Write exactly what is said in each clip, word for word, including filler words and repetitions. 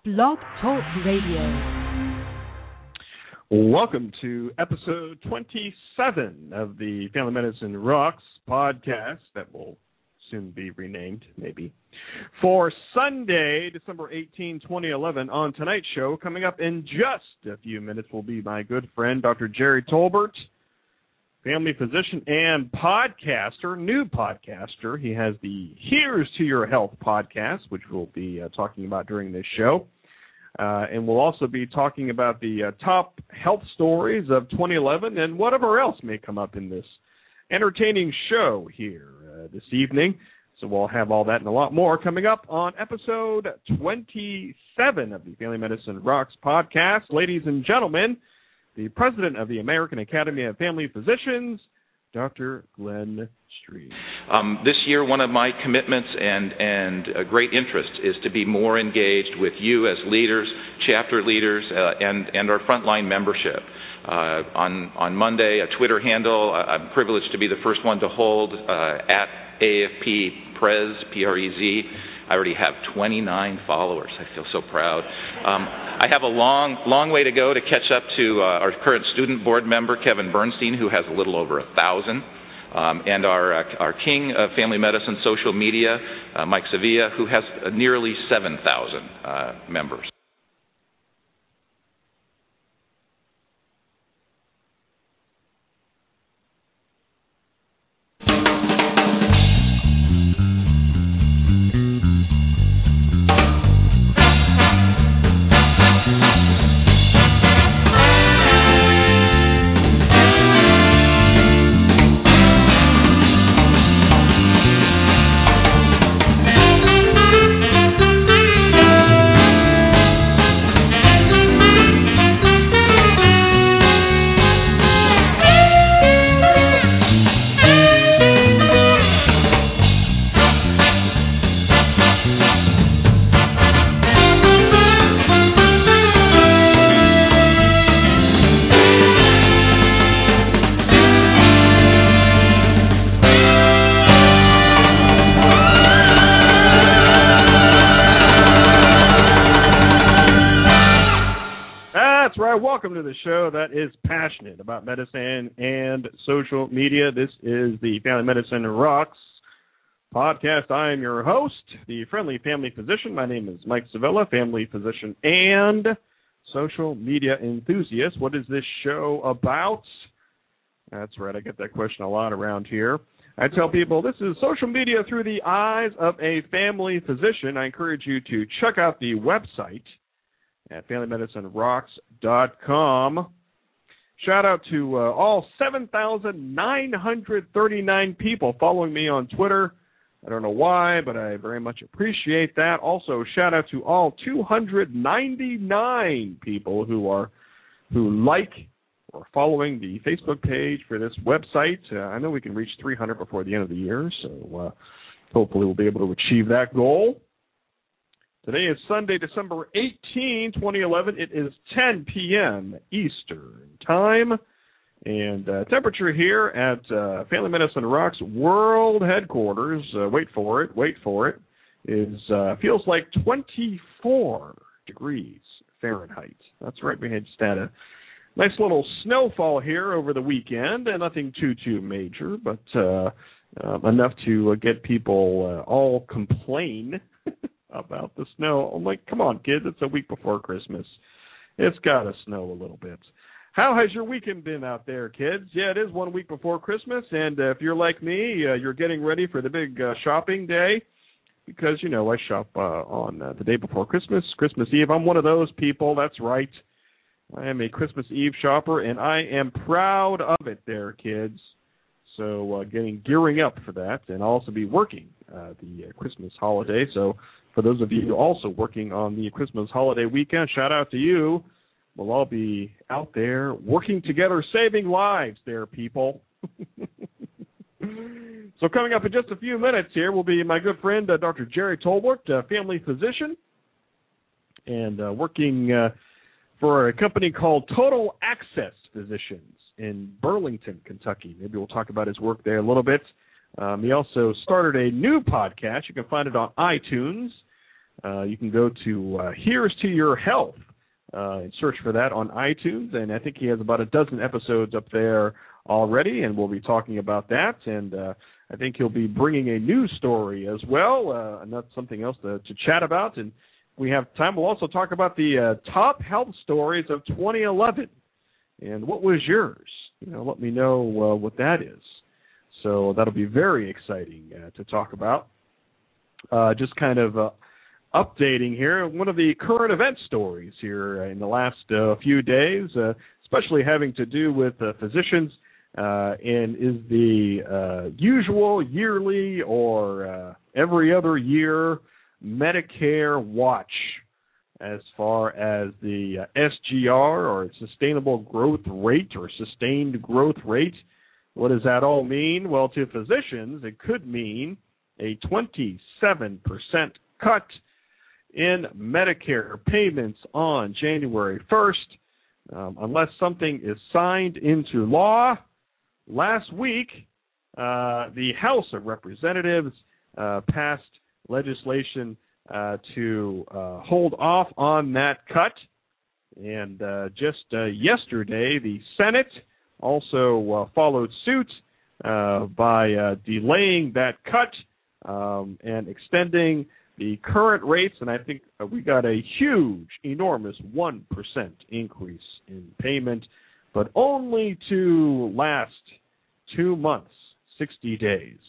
Blog Talk Radio. Welcome to episode twenty-seven of the Family Medicine Rocks podcast that will soon be renamed, maybe, for Sunday, December eighteenth, twenty eleven. On tonight's show, coming up in just a few minutes, will be my good friend, Doctor Jerry Tolbert, family physician and podcaster, new podcaster. He has the Here's to Your Health podcast, which we'll be uh, talking about during this show. Uh, and we'll also be talking about the uh, top health stories of twenty eleven and whatever else may come up in this entertaining show here uh, this evening. So we'll have all that and a lot more coming up on episode twenty-seven of the Family Medicine Rocks podcast. Ladies and gentlemen, the president of the American Academy of Family Physicians, Doctor Glenn Street. Um, this year, one of my commitments and, and a great interest is to be more engaged with you as leaders, chapter leaders, uh, and, and our frontline membership. Uh, on, on Monday, a Twitter handle, I'm privileged to be the first one to hold uh, at A F P Prez, P R E Z. I already have twenty-nine followers. I feel so proud. Um, I have a long, long way to go to catch up to uh, our current student board member, Kevin Bernstein, who has a little over a thousand, um, and our uh, our king of family medicine social media, uh, Mike Sevilla, who has uh, nearly seven thousand uh, members. Welcome to the show that is passionate about medicine and social media. This is the Family Medicine Rocks podcast. I am your host, the friendly family physician. My name is Mike Sevilla, family physician and social media enthusiast. What is this show about? That's right, I get that question a lot around here. I tell people this is social media through the eyes of a family physician. I encourage you to check out the website at family medicine rocks dot com. Shout out to uh, all seven thousand nine hundred thirty-nine people following me on Twitter. I don't know why, but I very much appreciate that. Also, shout out to all two hundred ninety-nine people who are who like or following the Facebook page for this website. Uh, I know we can reach three hundred before the end of the year, so uh, hopefully we'll be able to achieve that goal. Today is Sunday, December eighteenth, twenty eleven. It is ten p.m. Eastern Time. And uh, temperature here at uh, Family Medicine Rocks World Headquarters, uh, wait for it, wait for it, is uh, feels like twenty-four degrees Fahrenheit. That's right, we had just had a nice little snowfall here over the weekend, and nothing too, too major, but uh, uh, enough to uh, get people uh, all complain about the snow. I'm like, come on, kids, it's a week before Christmas. It's got to snow a little bit. How has your weekend been out there, kids? Yeah, it is one week before Christmas, and uh, if you're like me, uh, you're getting ready for the big uh, shopping day because, you know, I shop uh, on uh, the day before Christmas, Christmas Eve. I'm one of those people, that's right. I am a Christmas Eve shopper, and I am proud of it there, kids. So uh, getting gearing up for that, and I'll also be working uh, the uh, Christmas holiday, so for those of you also working on the Christmas holiday weekend, shout out to you. We'll all be out there working together, saving lives there, people. So coming up in just a few minutes here will be my good friend, uh, Doctor Jerry Tolbert, uh, family physician, and uh, working uh, for a company called Total Access Physicians in Burlington, Kentucky. Maybe we'll talk about his work there a little bit. Um, he also started a new podcast. You can find it on iTunes. uh, you can go to uh, Here's to Your Health uh, and search for that on iTunes. And I think he has about a dozen episodes up there already, and we'll be talking about that. And uh, I think he'll be bringing a news story as well, uh, and that's something else to, to chat about. And if we have time, we'll also talk about the uh, top health stories of twenty eleven. And what was yours? You know, let me know uh, what that is. So that'll be very exciting uh, to talk about. Uh, just kind of uh, updating here, one of the current event stories here in the last uh, few days, uh, especially having to do with uh, physicians, uh, and is the uh, usual yearly or uh, every other year Medicare watch as far as the uh, S G R, or sustainable growth rate, or sustained growth rate. What does that all mean? Well, to physicians, it could mean a twenty-seven percent cut in Medicare payments on January first, um, unless something is signed into law. Last week, uh, the House of Representatives uh, passed legislation uh, to uh, hold off on that cut. And uh, just uh, yesterday, the Senate also uh, followed suit uh, by uh, delaying that cut um, and extending the current rates. And I think uh, we got a huge, enormous one percent increase in payment, but only to last two months, sixty days.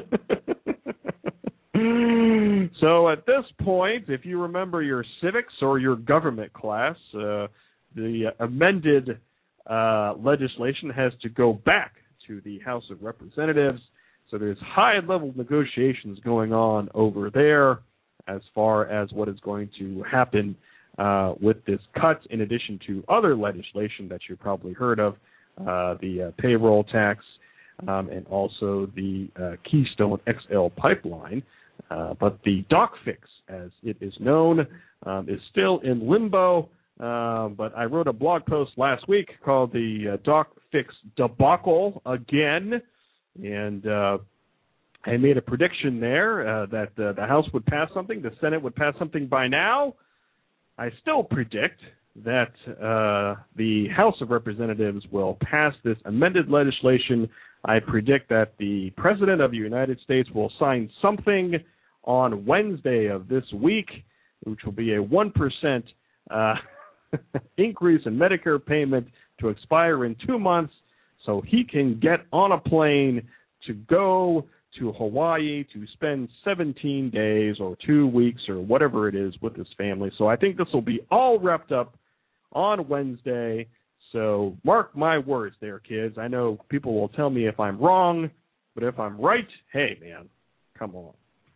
So at this point, if you remember your civics or your government class, uh, the amended uh, legislation has to go back to the House of Representatives. So there's high-level negotiations going on over there as far as what is going to happen uh, with this cut, in addition to other legislation that you've probably heard of, uh, the uh, payroll tax, um, and also the uh, Keystone X L pipeline. Uh, but the doc fix, as it is known, um, is still in limbo. Uh, but I wrote a blog post last week called the uh, Doc Fix Debacle Again, and uh, I made a prediction there uh, that uh, the House would pass something, the Senate would pass something by now. I still predict that uh, the House of Representatives will pass this amended legislation. I predict that the President of the United States will sign something on Wednesday of this week, which will be a one percent uh, increase in Medicare payment to expire in two months, so he can get on a plane to go to Hawaii to spend seventeen days or two weeks or whatever it is with his family. So I think this will be all wrapped up on Wednesday. So mark my words there, kids. I know people will tell me if I'm wrong, but if I'm right, hey, man, come on.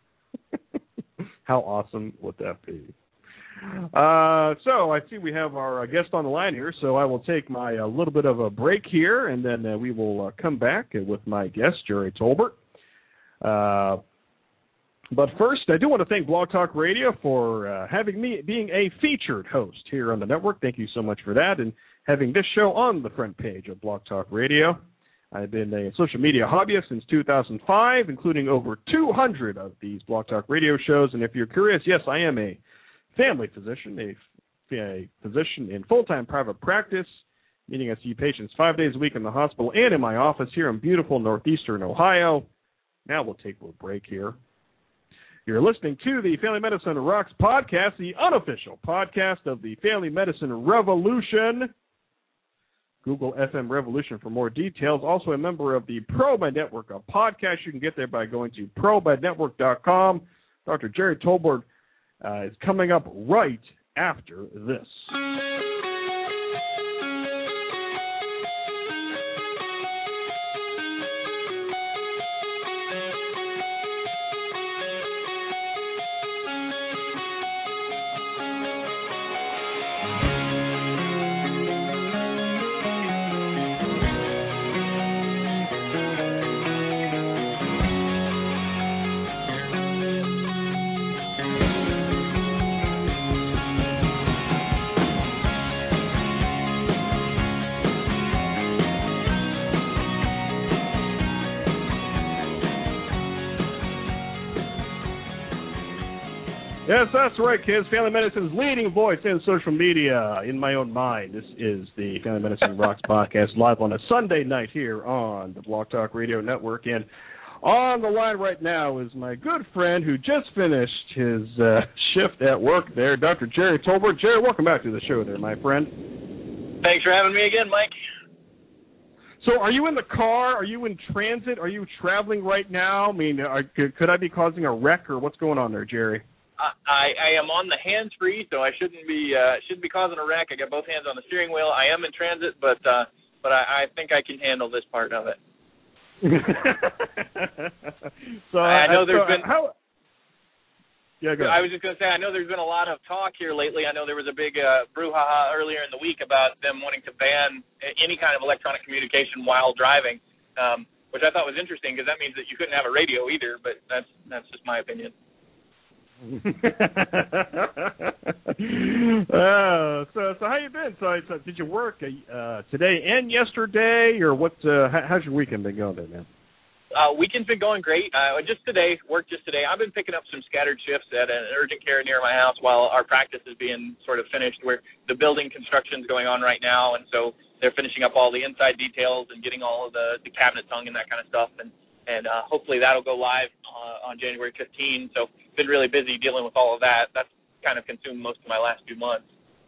How awesome would that be? Uh, so I see we have our uh, guest on the line here, so I will take my a uh, little bit of a break here, and then uh, we will uh, come back with my guest, Jerry Tolbert. Uh, but first, I do want to thank Blog Talk Radio for uh, having me being a featured host here on the network. Thank you so much for that, and having this show on the front page of Blog Talk Radio. I've been a social media hobbyist since two thousand five, including over two hundred of these Blog Talk Radio shows. And if you're curious, yes, I am a family physician, a, a physician in full-time private practice, meaning I see patients five days a week in the hospital and in my office here in beautiful northeastern Ohio. Now we'll take a little break here. You're listening to the Family Medicine Rocks podcast, the unofficial podcast of the Family Medicine Revolution. Google F M Revolution for more details. Also a member of the ProMed Network of podcasts. You can get there by going to pro med network dot com. Doctor Jerry Tolbert uh, is coming up right after this. Yes, that's right, kids. Family Medicine's leading voice in social media. In my own mind, this is the Family Medicine Rocks podcast live on a Sunday night here on the Blog Talk Radio Network. And on the line right now is my good friend who just finished his uh, shift at work there, Doctor Jerry Tolbert. Jerry, welcome back to the show there, my friend. Thanks for having me again, Mike. So are you in the car? Are you in transit? Are you traveling right now? I mean, are, could, could I be causing a wreck, or what's going on there, Jerry? I, I am on the hands-free, so I shouldn't be uh, shouldn't be causing a wreck. I got both hands on the steering wheel. I am in transit, but uh, but I, I think I can handle this part of it. so I know I, there's so been. How, yeah, go ahead. I was just going to say, I know there's been a lot of talk here lately. I know there was a big uh, brouhaha earlier in the week about them wanting to ban any kind of electronic communication while driving, um, which I thought was interesting because that means that you couldn't have a radio either. But that's that's just my opinion. uh, so, so how you been? So, so did you work uh, today and yesterday, or what? Uh, how, how's your weekend been going, there, man? Uh, weekend's been going great. Uh, just today, work just today. I've been picking up some scattered shifts at an urgent care near my house while our practice is being sort of finished. Where the building construction's going on right now, and so they're finishing up all the inside details and getting all of the, the cabinets hung and that kind of stuff. And and uh, hopefully that'll go live uh, on January fifteenth. So been really busy dealing with all of that. That's kind of consumed most of my last few months.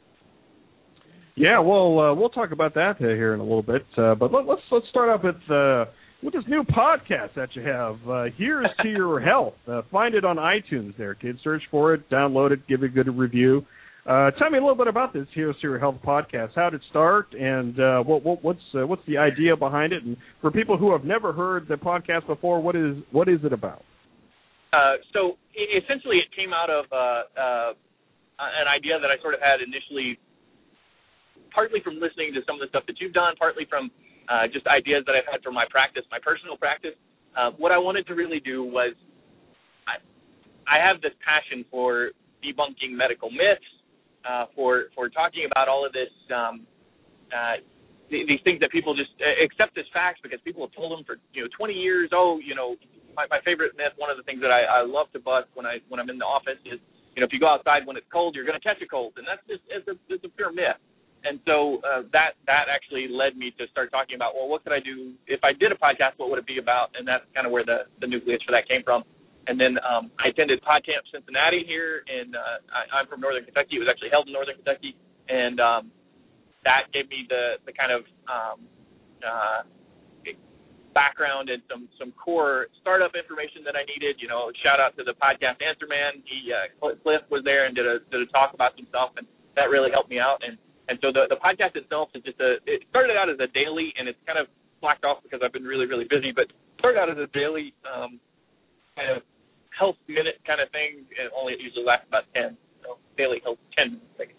Yeah, well, uh, we'll talk about that uh, here in a little bit. Uh, but let, let's let's start off with uh, with this new podcast that you have. Uh, Here's to Your Health. Uh, find it on iTunes, there, kids. Search for it, download it, give it a good review. Uh, tell me a little bit about this Here's to Your Health podcast. How did it start, and uh, what, what, what's uh, what's the idea behind it? And for people who have never heard the podcast before, what is what is it about? Uh, so essentially, it came out of uh, uh, an idea that I sort of had initially, partly from listening to some of the stuff that you've done, partly from uh, just ideas that I've had for my practice, my personal practice. Uh, what I wanted to really do was, I, I have this passion for debunking medical myths, uh, for for talking about all of this, um, uh, th- these things that people just accept as facts because people have told them for you know twenty years. Oh, you know. My, my favorite myth, one of the things that I, I love to bust when I when I'm in the office is, you know, if you go outside when it's cold, you're going to catch a cold, and that's just it's a, it's a pure myth. And so uh, that that actually led me to start talking about, well, what could I do if I did a podcast? What would it be about? And that's kind of where the, the nucleus for that came from. And then um, I attended PodCamp Cincinnati here, and uh, I, I'm from Northern Kentucky. It was actually held in Northern Kentucky, and um, that gave me the the kind of um, uh, background and some some core startup information that I needed. You know, shout out to the podcast Answer Man. He uh, Cliff was there and did a did a talk about some stuff, and that really helped me out. And and so the the podcast itself is just a it started out as a daily, and it's kind of slacked off because I've been really really busy. But started out as a daily um, kind of health minute kind of thing, and only it usually lasts about ten. So daily health ten minutes.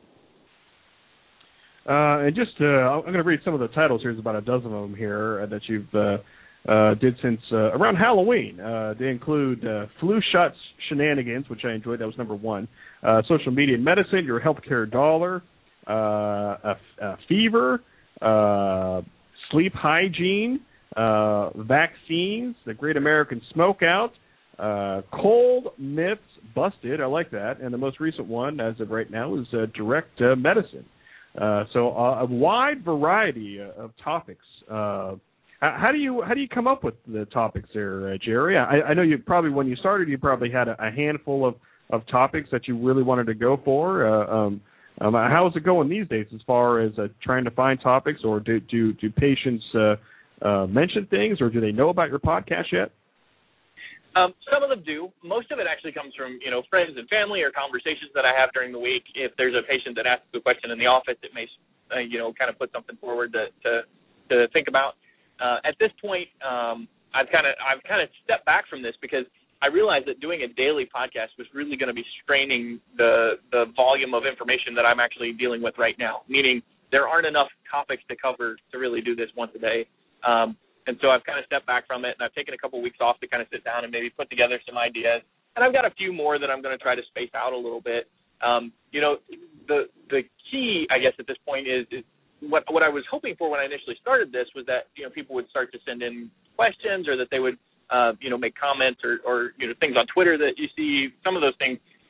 Uh, and just uh, I'm going to read some of the titles here. There's about a dozen of them here uh, that you've. Uh, Uh, did since uh, around Halloween. Uh, they include uh, Flu Shots Shenanigans, which I enjoyed. That was number one. Uh, social Media Medicine, Your Healthcare Dollar, uh, a, a Fever, uh, Sleep Hygiene, uh, Vaccines, The Great American Smokeout, uh, Cold Myths Busted. I like that. And the most recent one, as of right now, is uh, Direct uh, Medicine. Uh, so uh, a wide variety uh, of topics. Uh, How do you how do you come up with the topics there, uh, Jerry? I, I know you probably when you started you probably had a, a handful of, of topics that you really wanted to go for. Uh, um, um, how is it going these days as far as uh, trying to find topics, or do do, do patients uh, uh, mention things, or do they know about your podcast yet? Um, some of them do. Most of it actually comes from you know friends and family or conversations that I have during the week. If there's a patient that asks a question in the office, it may uh, you know kind of put something forward to to, to think about. Uh, at this point, um, I've kind of I've kind of stepped back from this because I realized that doing a daily podcast was really going to be straining the the volume of information that I'm actually dealing with right now. Meaning there aren't enough topics to cover to really do this once a day. Um, and so I've kind of stepped back from it, and I've taken a couple weeks off to kind of sit down and maybe put together some ideas. And I've got a few more that I'm going to try to space out a little bit. Um, you know, the the key, I guess, at this point is, is What what I was hoping for when I initially started this was that you know people would start to send in questions, or that they would uh, you know make comments or, or you know things on Twitter that you see. Some of those things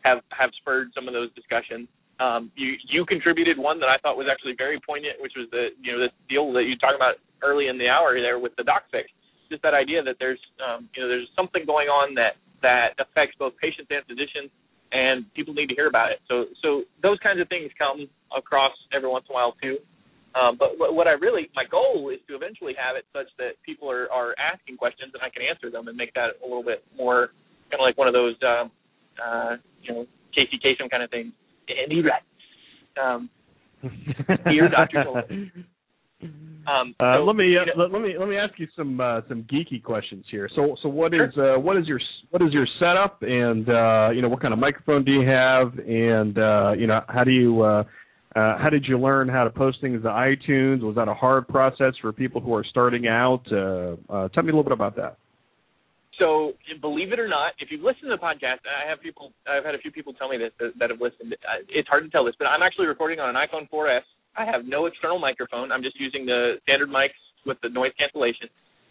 have, have spurred some of those discussions. Um, you you contributed one that I thought was actually very poignant, which was the you know this deal that you talked about early in the hour there with the DocFix. Just that idea that there's um, you know there's something going on that, that affects both patients and physicians, and people need to hear about it. So so those kinds of things come across every once in a while too. Um, but what I really my goal is to eventually have it such that people are, are asking questions and I can answer them and make that a little bit more kind of like one of those um, uh, you know Casey Kasem kind of things. And he writes, um, dear Doctor Goldman. Um, uh, so, let me uh, you know, let, let me let me ask you some uh, some geeky questions here. So so what is uh, what is your what is your setup, and uh, you know what kind of microphone do you have, and uh, you know how do you uh, uh, how did you learn how to post things to iTunes? Was that a hard process for people who are starting out? Uh, uh, tell me a little bit about that. So, believe it or not, if you've listened to the podcast, I have people, I've had a few people tell me this that, that have listened. It's hard to tell this, but I'm actually recording on an iPhone four S. I have no external microphone. I'm just using the standard mics with the noise cancellation,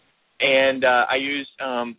and uh, I use um,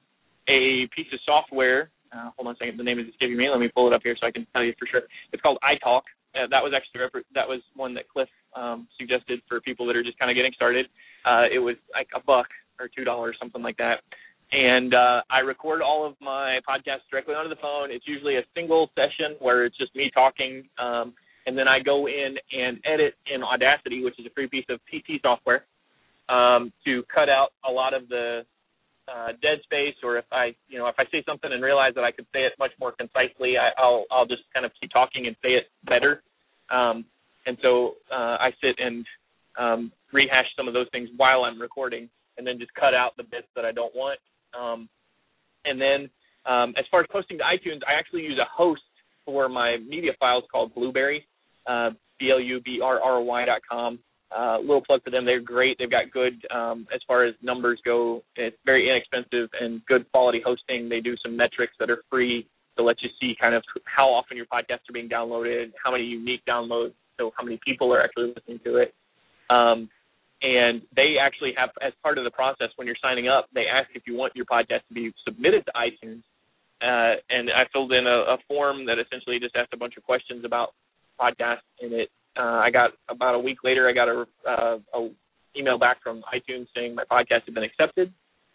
a piece of software. Uh, hold on a second. The name is escaping me. Let me pull it up here so I can tell you for sure. It's called iTalk. Uh, that was actually that was one that Cliff um, suggested for people that are just kind of getting started. Uh, it was like a buck or two dollars, something like that. And uh, I record all of my podcasts directly onto the phone. It's usually a single session where it's just me talking, um, and then I go in and edit in Audacity, which is a free piece of P T software, um, to cut out a lot of the uh, dead space. Or if I, you know, if I say something and realize that I could say it much more concisely, I, I'll I'll just kind of keep talking and say it better. Um, and so uh, I sit and um, rehash some of those things while I'm recording, and then just cut out the bits that I don't want. Um, and then um, as far as posting to iTunes, I actually use a host for my media files called Blubrry, uh, B L U B R R Y dot com. Uh, little plug for them. They're great. They've got good, um, as far as numbers go, it's very inexpensive and good quality hosting. They do some metrics that are free to let you see kind of how often your podcasts are being downloaded, how many unique downloads, so how many people are actually listening to it. Um, And they actually have, as part of the process, when you're signing up, they ask if you want your podcast to be submitted to iTunes. Uh, and I filled in a, a form that essentially just asked a bunch of questions about podcasts. And it, uh, I got about a week later, I got a, uh, a email back from iTunes saying my podcast had been accepted.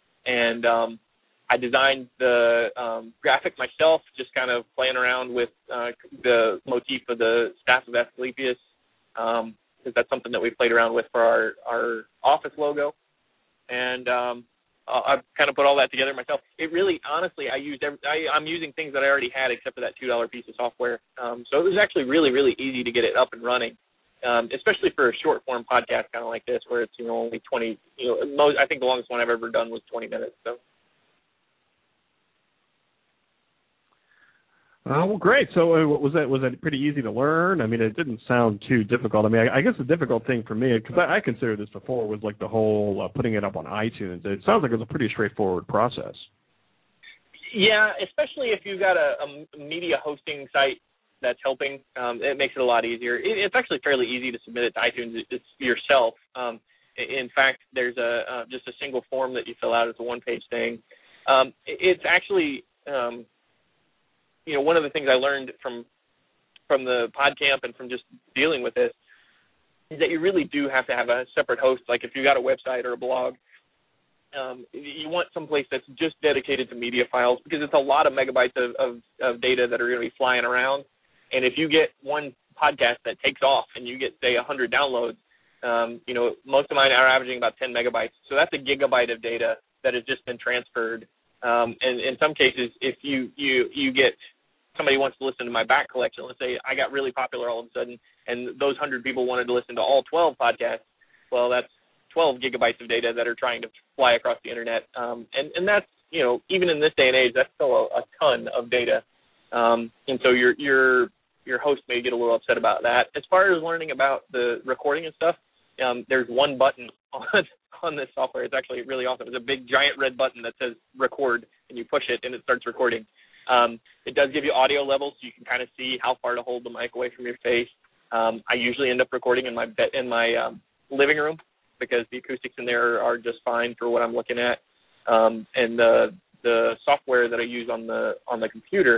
And um, I designed the um, graphic myself, just kind of playing around with uh, the motif of the staff of Asclepius. Um, because that's something that we played around with for our, our office logo. And um, I've kind of put all that together myself. It really, honestly, I used every, I, I'm using things that I already had except for that two dollar piece of software. Um, so it was actually really, really easy to get it up and running, um, especially for a short-form podcast kind of like this where it's, you know, only twenty, you know, most, I think the longest one I've ever done was twenty minutes. So. Uh, well, great. So uh, was that was that pretty easy to learn? I mean, it didn't sound too difficult. I mean, I, I guess the difficult thing for me, because I, I considered this before, was like the whole uh, putting it up on iTunes. It sounds like it was a pretty straightforward process. Yeah, especially if you've got a, a media hosting site that's helping, um, it makes it a lot easier. It, it's actually fairly easy to submit it to iTunes it's yourself. Um, in fact, there's a uh, just a single form that you fill out. It's a one-page thing. Um, it's actually... Um, You know, one of the things I learned from from the PodCamp and from just dealing with this is that you really do have to have a separate host. Like if you got a website or a blog, um, you want someplace that's just dedicated to media files because it's a lot of megabytes of, of, of data that are going to be flying around. And if you get one podcast that takes off and you get, say, one hundred downloads, um, you know, most of mine are averaging about ten megabytes. So that's a gigabyte of data that has just been transferred. Um, and in some cases, if you, you, you get somebody wants to listen to my back collection, let's say I got really popular all of a sudden, and those one hundred people wanted to listen to all twelve podcasts, well, that's twelve gigabytes of data that are trying to fly across the internet. Um, and, and that's, you know, even in this day and age, that's still a, a ton of data. Um, and so your, your, your host may get a little upset about that. As far as learning about the recording and stuff, um, there's one button on on this software. It's actually really awesome. It's a big giant red button that says record, and you push it and it starts recording. Um, it does give you audio levels, so you can kind of see how far to hold the mic away from your face. Um, I usually end up recording in my bed, in my um, living room because the acoustics in there are just fine for what I'm looking at. Um, and the the software that I use on the on the computer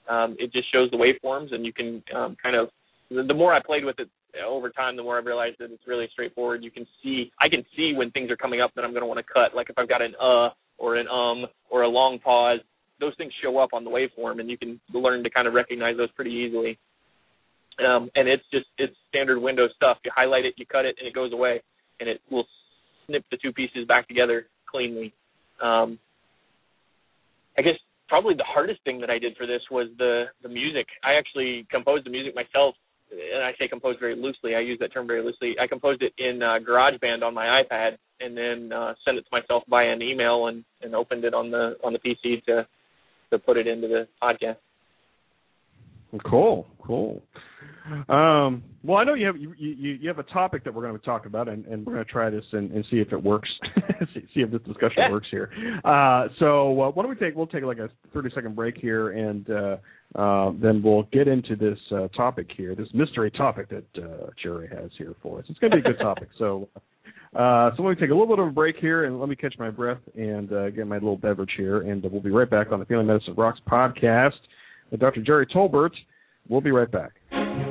Um, it just shows the waveforms, and you can um, kind of, the, the more I played with it over time, the more I've realized that it's really straightforward. You can see, I can see when things are coming up that I'm going to want to cut. Like if I've got an uh or an um or a long pause, those things show up on the waveform, and you can learn to kind of recognize those pretty easily. Um, and it's just, it's standard Windows stuff. You highlight it, you cut it, and it goes away, and it will snip the two pieces back together cleanly. Um, I guess probably the hardest thing that I did for this was the, the music. I actually composed the music myself, and I say composed very loosely. I use that term very loosely. I composed it in uh, GarageBand on my iPad, and then uh, sent it to myself by an email, and, and opened it on the on the P C to to put it into the podcast. Cool, cool. Um, well, I know you have you, you, you have a topic that we're going to talk about, and, and we're going to try this and, and see if it works. see, see if this discussion yeah. works here. Uh, so uh, why don't we take we'll take like a thirty second break here, and uh, uh, then we'll get into this uh, topic here, this mystery topic that uh, Jerry has here for us. It's going to be a good topic. So. Uh, so let me take a little bit of a break here, and let me catch my breath and uh, get my little beverage here, and uh, we'll be right back on the Family Medicine Rocks podcast with Doctor Jerry Tolbert. We'll be right back.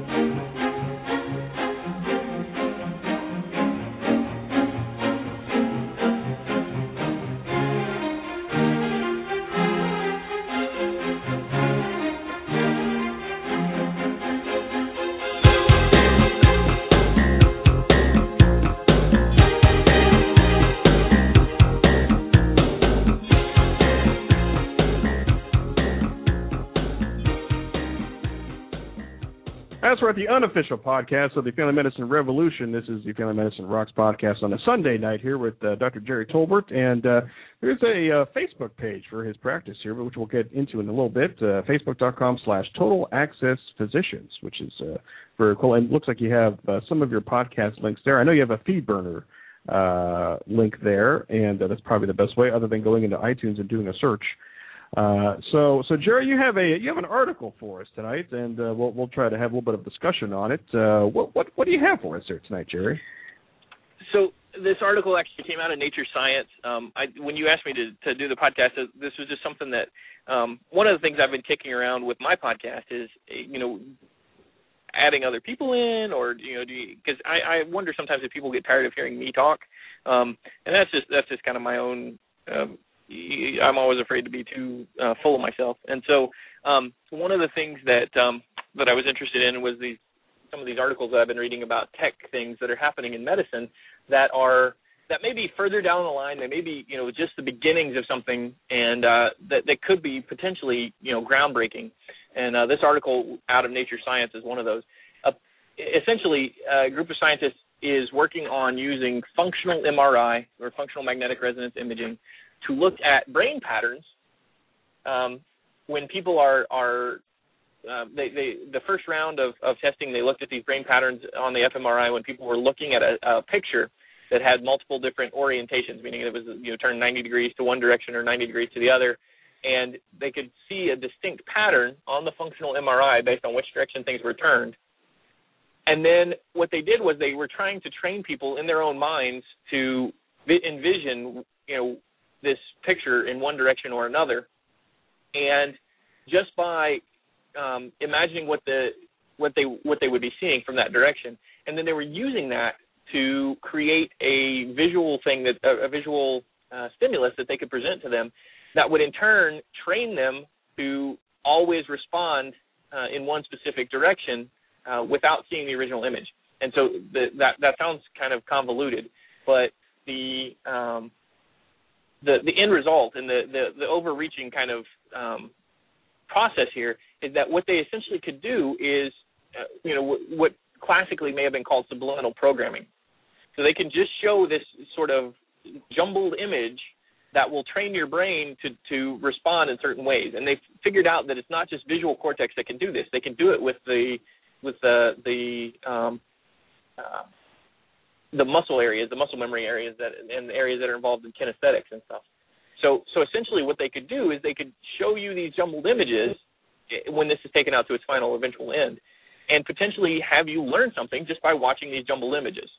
That's right, the unofficial podcast of the Family Medicine Revolution. This is the Family Medicine Rocks podcast on a Sunday night here with uh, Doctor Jerry Tolbert. And uh, there's a uh, Facebook page for his practice here, which we'll get into in a little bit, uh, facebook.com slash Total Access Physicians, which is uh, very cool. And it looks like you have uh, some of your podcast links there. I know you have a FeedBurner uh, link there, and uh, that's probably the best way other than going into iTunes and doing a search. Uh, so, so Jerry, you have a you have an article for us tonight, and uh, we'll we'll try to have a little bit of discussion on it. Uh, what what what do you have for us here tonight, Jerry? So this article actually came out of Nature Science. Um, I, when you asked me to, to do the podcast, this was just something that um, one of the things I've been kicking around with my podcast is, you know, adding other people in, or you know, because I, I wonder sometimes if people get tired of hearing me talk, um, and that's just that's just kind of my own. Um, I'm always afraid to be too uh, full of myself, and so um, one of the things that um, that I was interested in was these some of these articles that I've been reading about tech things that are happening in medicine that are that may be further down the line. They may be you know just the beginnings of something, and uh, that that could be potentially you know groundbreaking. And uh, this article out of Nature Science is one of those. Uh, essentially, a group of scientists is working on using functional M R I or functional magnetic resonance imaging to look at brain patterns um, when people are, are uh, they, they, the first round of, of testing, they looked at these brain patterns on the fMRI when people were looking at a, a picture that had multiple different orientations, meaning it was you know turned ninety degrees to one direction or ninety degrees to the other, and they could see a distinct pattern on the functional M R I based on which direction things were turned. And then what they did was they were trying to train people in their own minds to envision, you know, this picture in one direction or another, and just by um, imagining what the what they what they would be seeing from that direction, and then they were using that to create a visual thing that a, a visual uh, stimulus that they could present to them, that would in turn train them to always respond uh, in one specific direction uh, without seeing the original image. And so the, that that sounds kind of convoluted, but the um, The, the end result and the, the, the overreaching kind of um, process here is that what they essentially could do is, uh, you know, w- what classically may have been called subliminal programming. So they can just show this sort of jumbled image that will train your brain to, to respond in certain ways. And they've figured out that it's not just visual cortex that can do this. They can do it with the with the the um, uh, the muscle areas, the muscle memory areas that, and the areas that are involved in kinesthetics and stuff. So, so essentially what they could do is they could show you these jumbled images when this is taken out to its final eventual end, and potentially have you learn something just by watching these jumbled images.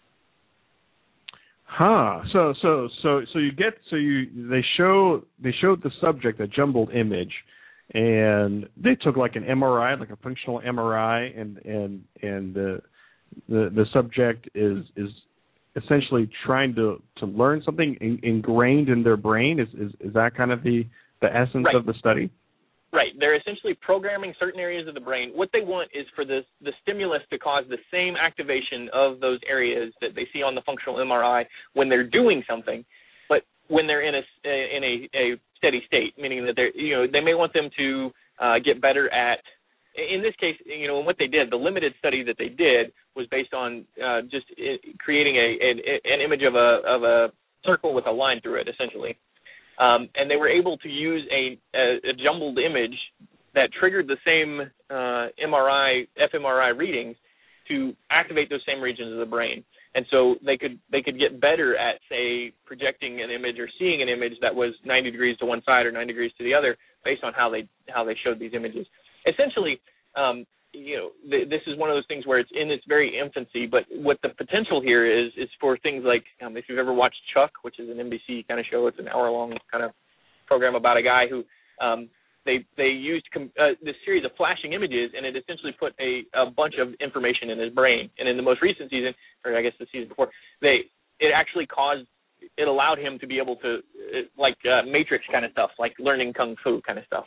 Huh. So, so, so, so you get, so you, they show, they showed the subject a jumbled image, and they took like an M R I, like a functional M R I, and and and the the, the subject is is essentially trying to, to learn something in, ingrained in their brain. Is, is is that kind of the the essence right. of the study? Right. They're essentially programming certain areas of the brain. What they want is for the the stimulus to cause the same activation of those areas that they see on the functional M R I when they're doing something, but when they're in a in a, a steady state, meaning that they're you know they may want them to uh, get better at. In this case, you know, what they did, the limited study that they did was based on uh, just creating a an, an image of a of a circle with a line through it, essentially. Um, and they were able to use a, a, a jumbled image that triggered the same uh, M R I, fMRI readings to activate those same regions of the brain. And so they could they could get better at, say, projecting an image or seeing an image that was ninety degrees to one side or ninety degrees to the other based on how they how they showed these images. Essentially, um, you know, th- this is one of those things where it's in its very infancy, but what the potential here is is for things like, um, if you've ever watched Chuck, which is an N B C kind of show, it's an hour-long kind of program about a guy who um, they they used com- uh, this series of flashing images, and it essentially put a, a bunch of information in his brain. And in the most recent season, or I guess the season before, they it actually caused, it allowed him to be able to, like uh, Matrix kind of stuff, like learning Kung Fu kind of stuff.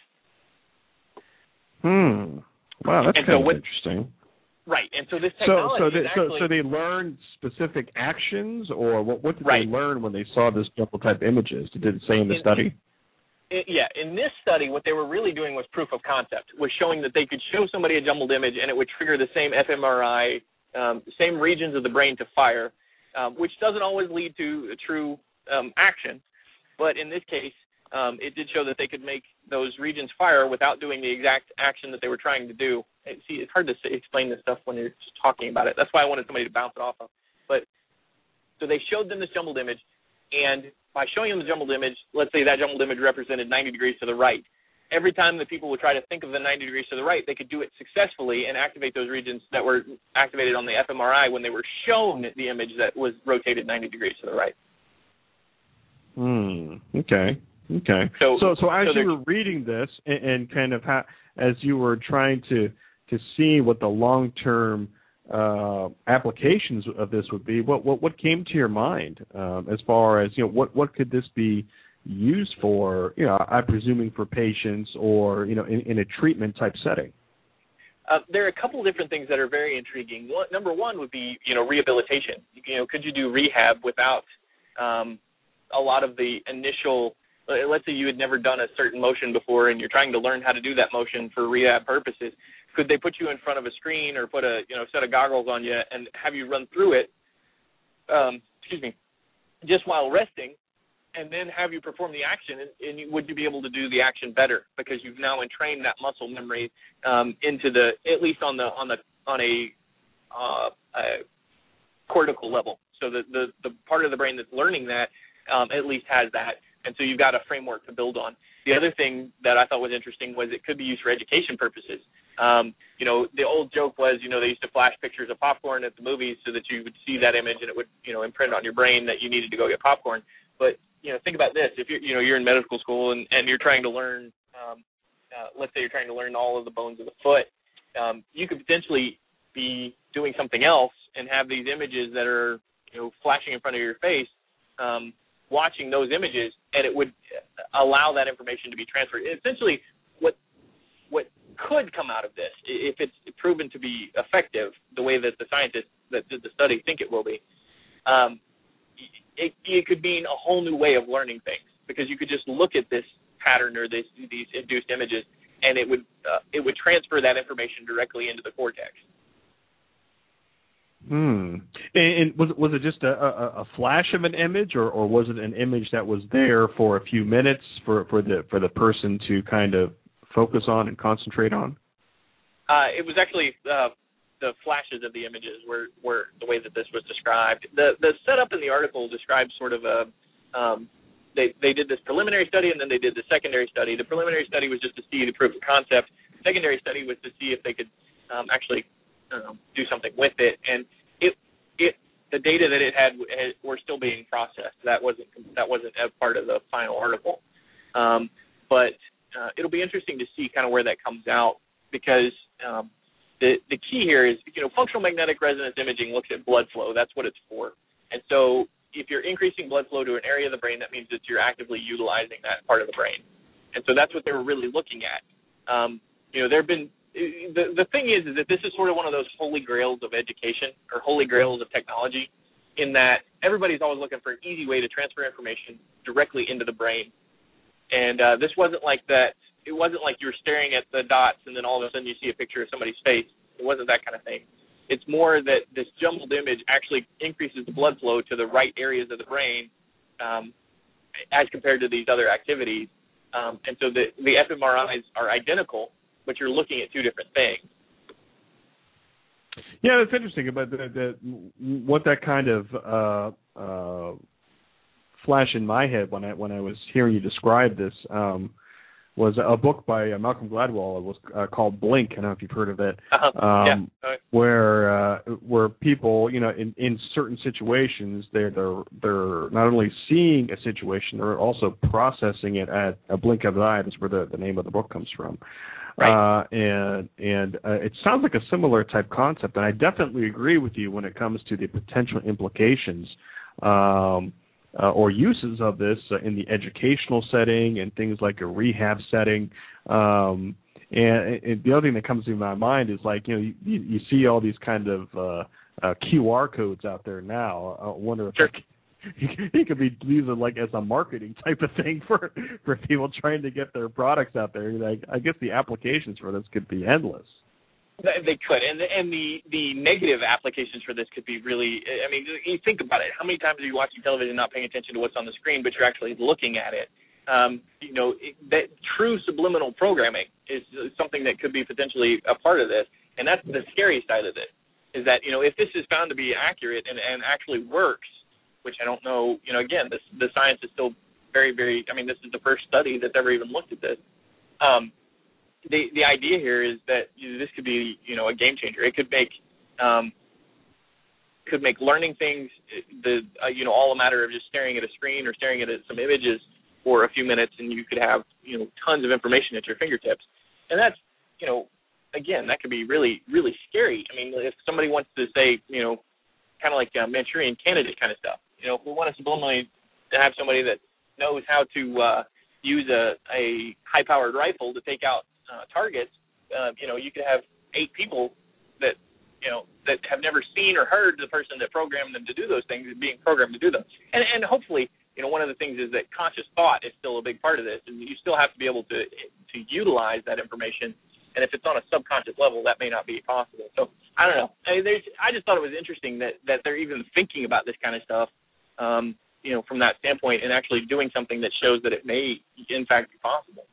Hmm. Wow, that's and kind so of what, interesting. Right, and so this So, technology so they, is actually, so, so they learned specific actions, or what? What did right. they learn when they saw this jumble type images? Did it say in the in, study? In, yeah, in this study, what they were really doing was proof of concept, was showing that they could show somebody a jumbled image and it would trigger the same fMRI, um, same regions of the brain to fire, um, which doesn't always lead to a true um, action, but in this case, Um, it did show that they could make those regions fire without doing the exact action that they were trying to do. And see, it's hard to say, explain this stuff when you're just talking about it. That's why I wanted somebody to bounce it off of. But so they showed them this jumbled image, and by showing them the jumbled image, let's say that jumbled image represented ninety degrees to the right. Every time that people would try to think of the ninety degrees to the right, they could do it successfully and activate those regions that were activated on the fMRI when they were shown the image that was rotated ninety degrees to the right. Hmm. Okay. Okay. So, so, so as so you were reading this, and, and kind of ha- as you were trying to to see what the long-term uh, applications of this would be, what what, what came to your mind um, as far as, you know, what, what could this be used for? You know, I'm presuming for patients or, you know, in, in a treatment type setting. Uh, there are a couple of different things that are very intriguing. One, number one would be, you know, rehabilitation. You know, could you do rehab without um, a lot of the initial? Let's say you had never done a certain motion before and you're trying to learn how to do that motion for rehab purposes. Could they put you in front of a screen or put a you know set of goggles on you and have you run through it, um, excuse me, just while resting, and then have you perform the action, and, and you, would you be able to do the action better because you've now entrained that muscle memory um, into the, at least on the on the on a, uh, a cortical level. So the, the the part of the brain that's learning that um, at least has that. And so you've got a framework to build on. The other thing that I thought was interesting was it could be used for education purposes. Um, you know, the old joke was, you know, they used to flash pictures of popcorn at the movies so that you would see that image and it would, you know, imprint on your brain that you needed to go get popcorn. But, you know, think about this. If you're, you know, you're in medical school and, and you're trying to learn, um, uh, let's say you're trying to learn all of the bones of the foot, um, you could potentially be doing something else and have these images that are, you know, flashing in front of your face, um, watching those images, and it would allow that information to be transferred. Essentially, what what could come out of this, if it's proven to be effective, the way that the scientists that did the study think it will be, um, it, it could mean a whole new way of learning things, because you could just look at this pattern or this, these induced images, and it would uh, it would transfer that information directly into the cortex. Hmm. And, and was was it just a, a, a flash of an image, or, or was it an image that was there for a few minutes for, for the for the person to kind of focus on and concentrate on? Uh, it was actually uh, the flashes of the images were, were the way that this was described. The the setup in the article describes sort of a um, they they did this preliminary study and then they did the secondary study. The preliminary study was just to see the proof of concept. The secondary study was to see if they could um, actually Um, do something with it, and it it the data that it had, had were still being processed. That wasn't that wasn't a part of the final article, um, but uh, it'll it'll be interesting to see kind of where that comes out, because um, the the key here is, you know, functional magnetic resonance imaging looks at blood flow. That's what it's for. And so if you're increasing blood flow to an area of the brain, that means that you're actively utilizing that part of the brain. And so that's what they were really looking at. Um, you know, there have been the the thing is is that this is sort of one of those holy grails of education, or holy grails of technology, in that everybody's always looking for an easy way to transfer information directly into the brain. And uh, this wasn't like that. It wasn't like you were staring at the dots and then all of a sudden you see a picture of somebody's face. It wasn't that kind of thing. It's more that this jumbled image actually increases the blood flow to the right areas of the brain um, as compared to these other activities. Um, and so the, the fMRIs are identical, but you're looking at two different things. Yeah, that's interesting about the, the, what that kind of uh, uh, flash in my head when I when I was hearing you describe this um, was a book by uh, Malcolm Gladwell. It was uh, called Blink. I don't know if you've heard of it. Uh-huh. Um, yeah. Right. Where uh, where people, you know, in, in certain situations, they're they're they're not only seeing a situation, they're also processing it at a blink of the eye. That's where the, the name of the book comes from. Right. Uh, and and uh, it sounds like a similar type concept, and I definitely agree with you when it comes to the potential implications um, uh, or uses of this uh, in the educational setting and things like a rehab setting. Um, and, and the other thing that comes to my mind is, like, you know, you, you see all these kind of uh, uh, Q R codes out there now. I wonder if sure. like, he could be using like as a marketing type of thing for for people trying to get their products out there. Like, I guess the applications for this could be endless. They could, and the, and the the negative applications for this could be really. I mean, you think about it. How many times are you watching television, not paying attention to what's on the screen, but you're actually looking at it? Um, you know, it, that true subliminal programming is something that could be potentially a part of this, and that's the scary side of it. Is that, you know, if this is found to be accurate and, and actually works, which I don't know, you know, again, this, the science is still very, very, I mean, this is the first study that's ever even looked at this. Um, the the idea here is that, you know, this could be, you know, a game changer. It could make um, could make learning things, the uh, you know, all a matter of just staring at a screen or staring at some images for a few minutes, and you could have, you know, tons of information at your fingertips. And that's, you know, again, that could be really, really scary. I mean, if somebody wants to say, you know, kind of like uh, Manchurian candidate kind of stuff. You know, if we want to subliminally have somebody that knows how to uh, use a, a high-powered rifle to take out uh, targets, uh, you know, you could have eight people that, you know, that have never seen or heard the person that programmed them to do those things being programmed to do them. And, and hopefully, you know, one of the things is that conscious thought is still a big part of this, and you still have to be able to to utilize that information. And if it's on a subconscious level, that may not be possible. So I don't know. I, mean, there's, I just thought it was interesting that, that they're even thinking about this kind of stuff, um, you know, from that standpoint, and actually doing something that shows that it may, in fact, be possible.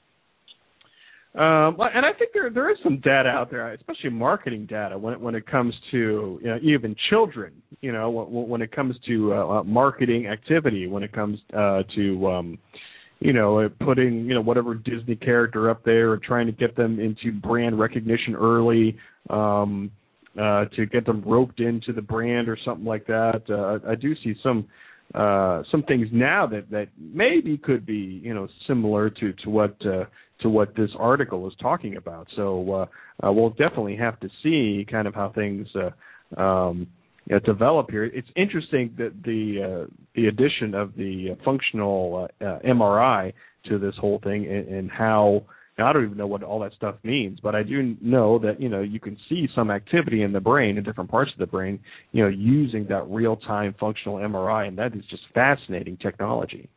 Um, and I think there there is some data out there, especially marketing data, when it, when it comes to, you know, even children. You know, when, when it comes to uh, marketing activity, when it comes uh, to um, you know, putting, you know, whatever Disney character up there or trying to get them into brand recognition early, um, uh, to get them roped into the brand or something like that. Uh, I do see some uh, some things now that, that maybe could be, you know, similar to, to what uh, to what this article is talking about. So uh, uh, we'll definitely have to see kind of how things uh, um, you know, develop here. It's interesting that the uh, the addition of the functional uh, uh, M R I to this whole thing, and, and how, I don't even know what all that stuff means, but I do know that, you know, you can see some activity in the brain, in different parts of the brain, you know, using that real-time functional M R I, and that is just fascinating technology.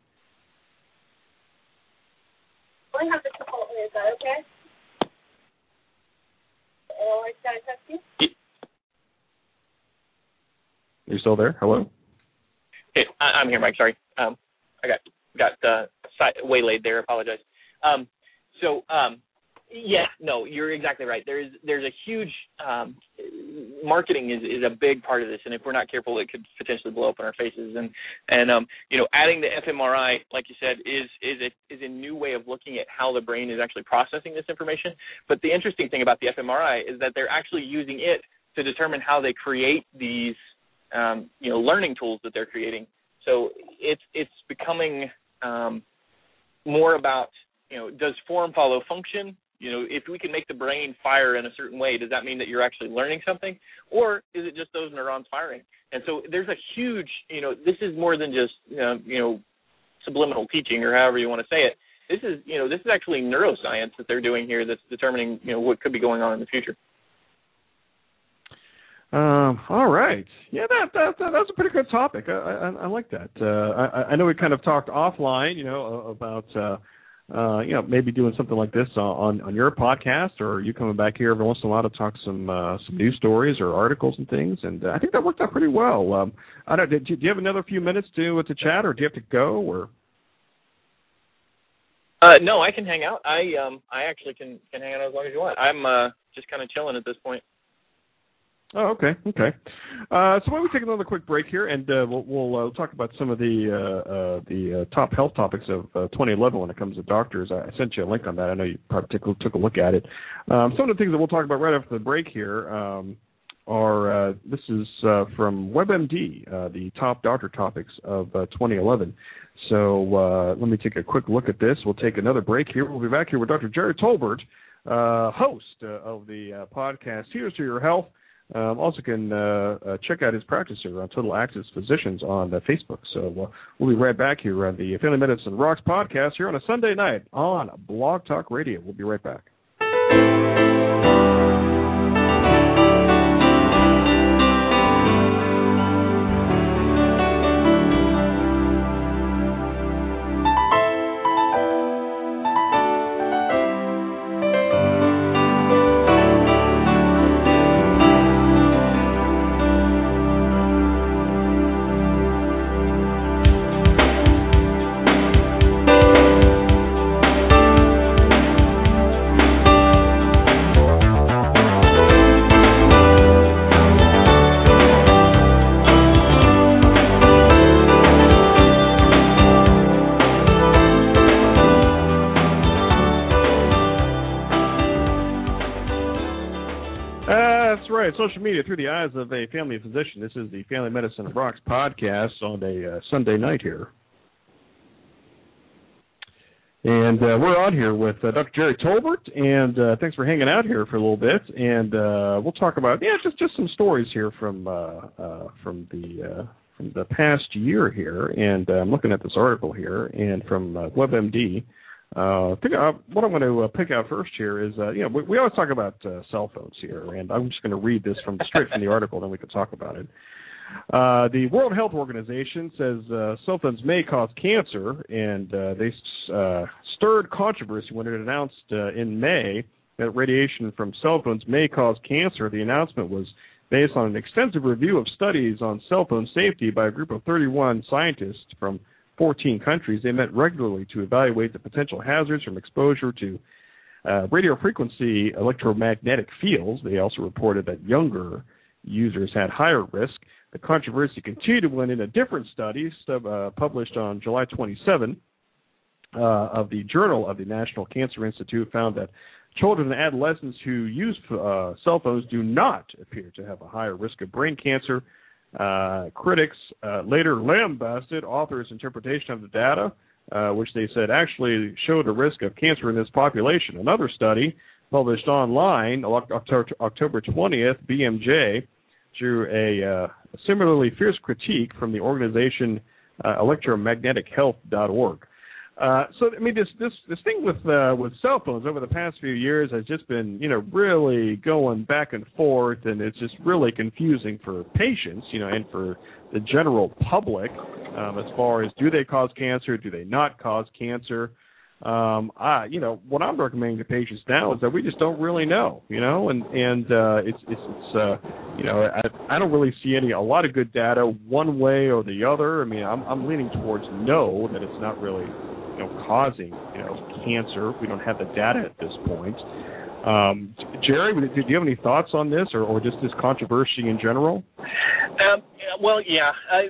I have the Chipotle. Is that okay? Or should I text you? You're still there? Hello? Hey, I'm here, Mike. Sorry. Um, I got got uh, waylaid there. I apologize. Um, so, um, yeah, no, you're exactly right. There's there's a huge um, marketing is, is a big part of this, and if we're not careful, it could potentially blow up in our faces. And and um, you know, adding the fMRI, like you said, is is a is a new way of looking at how the brain is actually processing this information. But the interesting thing about the fMRI is that they're actually using it to determine how they create these um, you know learning tools that they're creating. So it's it's becoming um, more about you know, does form follow function? You know, if we can make the brain fire in a certain way, does that mean that you're actually learning something? Or is it just those neurons firing? And so there's a huge, you know, this is more than just, uh, you know, subliminal teaching or however you want to say it. This is, you know, this is actually neuroscience that they're doing here that's determining, you know, what could be going on in the future. Um, all right. Yeah, that, that, that that's a pretty good topic. I, I, I like that. Uh, I, I know we kind of talked offline, you know, about, uh, uh, you know, maybe doing something like this on, on your podcast, or you coming back here every once in a while to talk some uh, some news stories or articles and things. And uh, I think that worked out pretty well. Um, I don't. Do you have another few minutes to to chat, or do you have to go? Or uh, no, I can hang out. I um I actually can, can hang out as long as you want. I'm uh, just kind of chilling at this point. Oh, okay, okay. Uh, so why don't we take another quick break here, and uh, we'll, we'll uh, talk about some of the uh, uh, the uh, top health topics of uh, twenty eleven when it comes to doctors. I sent you a link on that. I know you probably took, took a look at it. Um, some of the things that we'll talk about right after the break here um, are, uh, this is uh, from WebMD, uh, the top doctor topics of uh, twenty eleven. So uh, let me take a quick look at this. We'll take another break here. We'll be back here with Doctor Jerry Tolbert, uh, host uh, of the uh, podcast Here's to Your Health. Um, also can uh, uh, check out his practice here on Total Access Physicians on uh, Facebook. So uh, we'll be right back here on the Family Medicine Rocks podcast here on a Sunday night on Blog Talk Radio. We'll be right back. Social media through the eyes of a family physician. This is the Family Medicine Rocks podcast on a uh, Sunday night here. And uh, we're on here with uh, Doctor Jerry Tolbert, and uh, thanks for hanging out here for a little bit. And uh, we'll talk about, yeah, just, just some stories here from uh, uh, from the uh, from the past year here. And uh, I'm looking at this article here, and from uh, WebMD. Uh, pick out, what I'm going to uh, pick out first here is, uh, you know, we, we always talk about uh, cell phones here, and I'm just going to read this from straight from the article, then we can talk about it. Uh, the World Health Organization says uh, cell phones may cause cancer, and uh, they uh, stirred controversy when it announced uh, in May that radiation from cell phones may cause cancer. The announcement was based on an extensive review of studies on cell phone safety by a group of thirty-one scientists from fourteen countries. They met regularly to evaluate the potential hazards from exposure to uh, radio frequency electromagnetic fields. They also reported that younger users had higher risk. The controversy continued when in a different study uh, published on July twenty-seventh uh, of the Journal of the National Cancer Institute found that children and adolescents who use uh, cell phones do not appear to have a higher risk of brain cancer. Uh, critics uh, later lambasted authors' interpretation of the data, uh, which they said actually showed a risk of cancer in this population. Another study published online October twentieth, B M J, drew a uh, similarly fierce critique from the organization uh, electromagnetic health dot org. Uh, so, I mean, this this this thing with uh, with cell phones over the past few years has just been, you know, really going back and forth, and it's just really confusing for patients, you know, and for the general public um, as far as do they cause cancer, do they not cause cancer. Um, I, you know, what I'm recommending to patients now is that we just don't really know, you know, and and uh, it's it's, it's uh, you know, I, I don't really see any a lot of good data one way or the other. I mean, I'm I'm leaning towards no, that it's not really, you know, causing, you know, cancer. We don't have the data at this point. Um, Jerry, do you have any thoughts on this, or, or just this controversy in general? Um, well, yeah, I,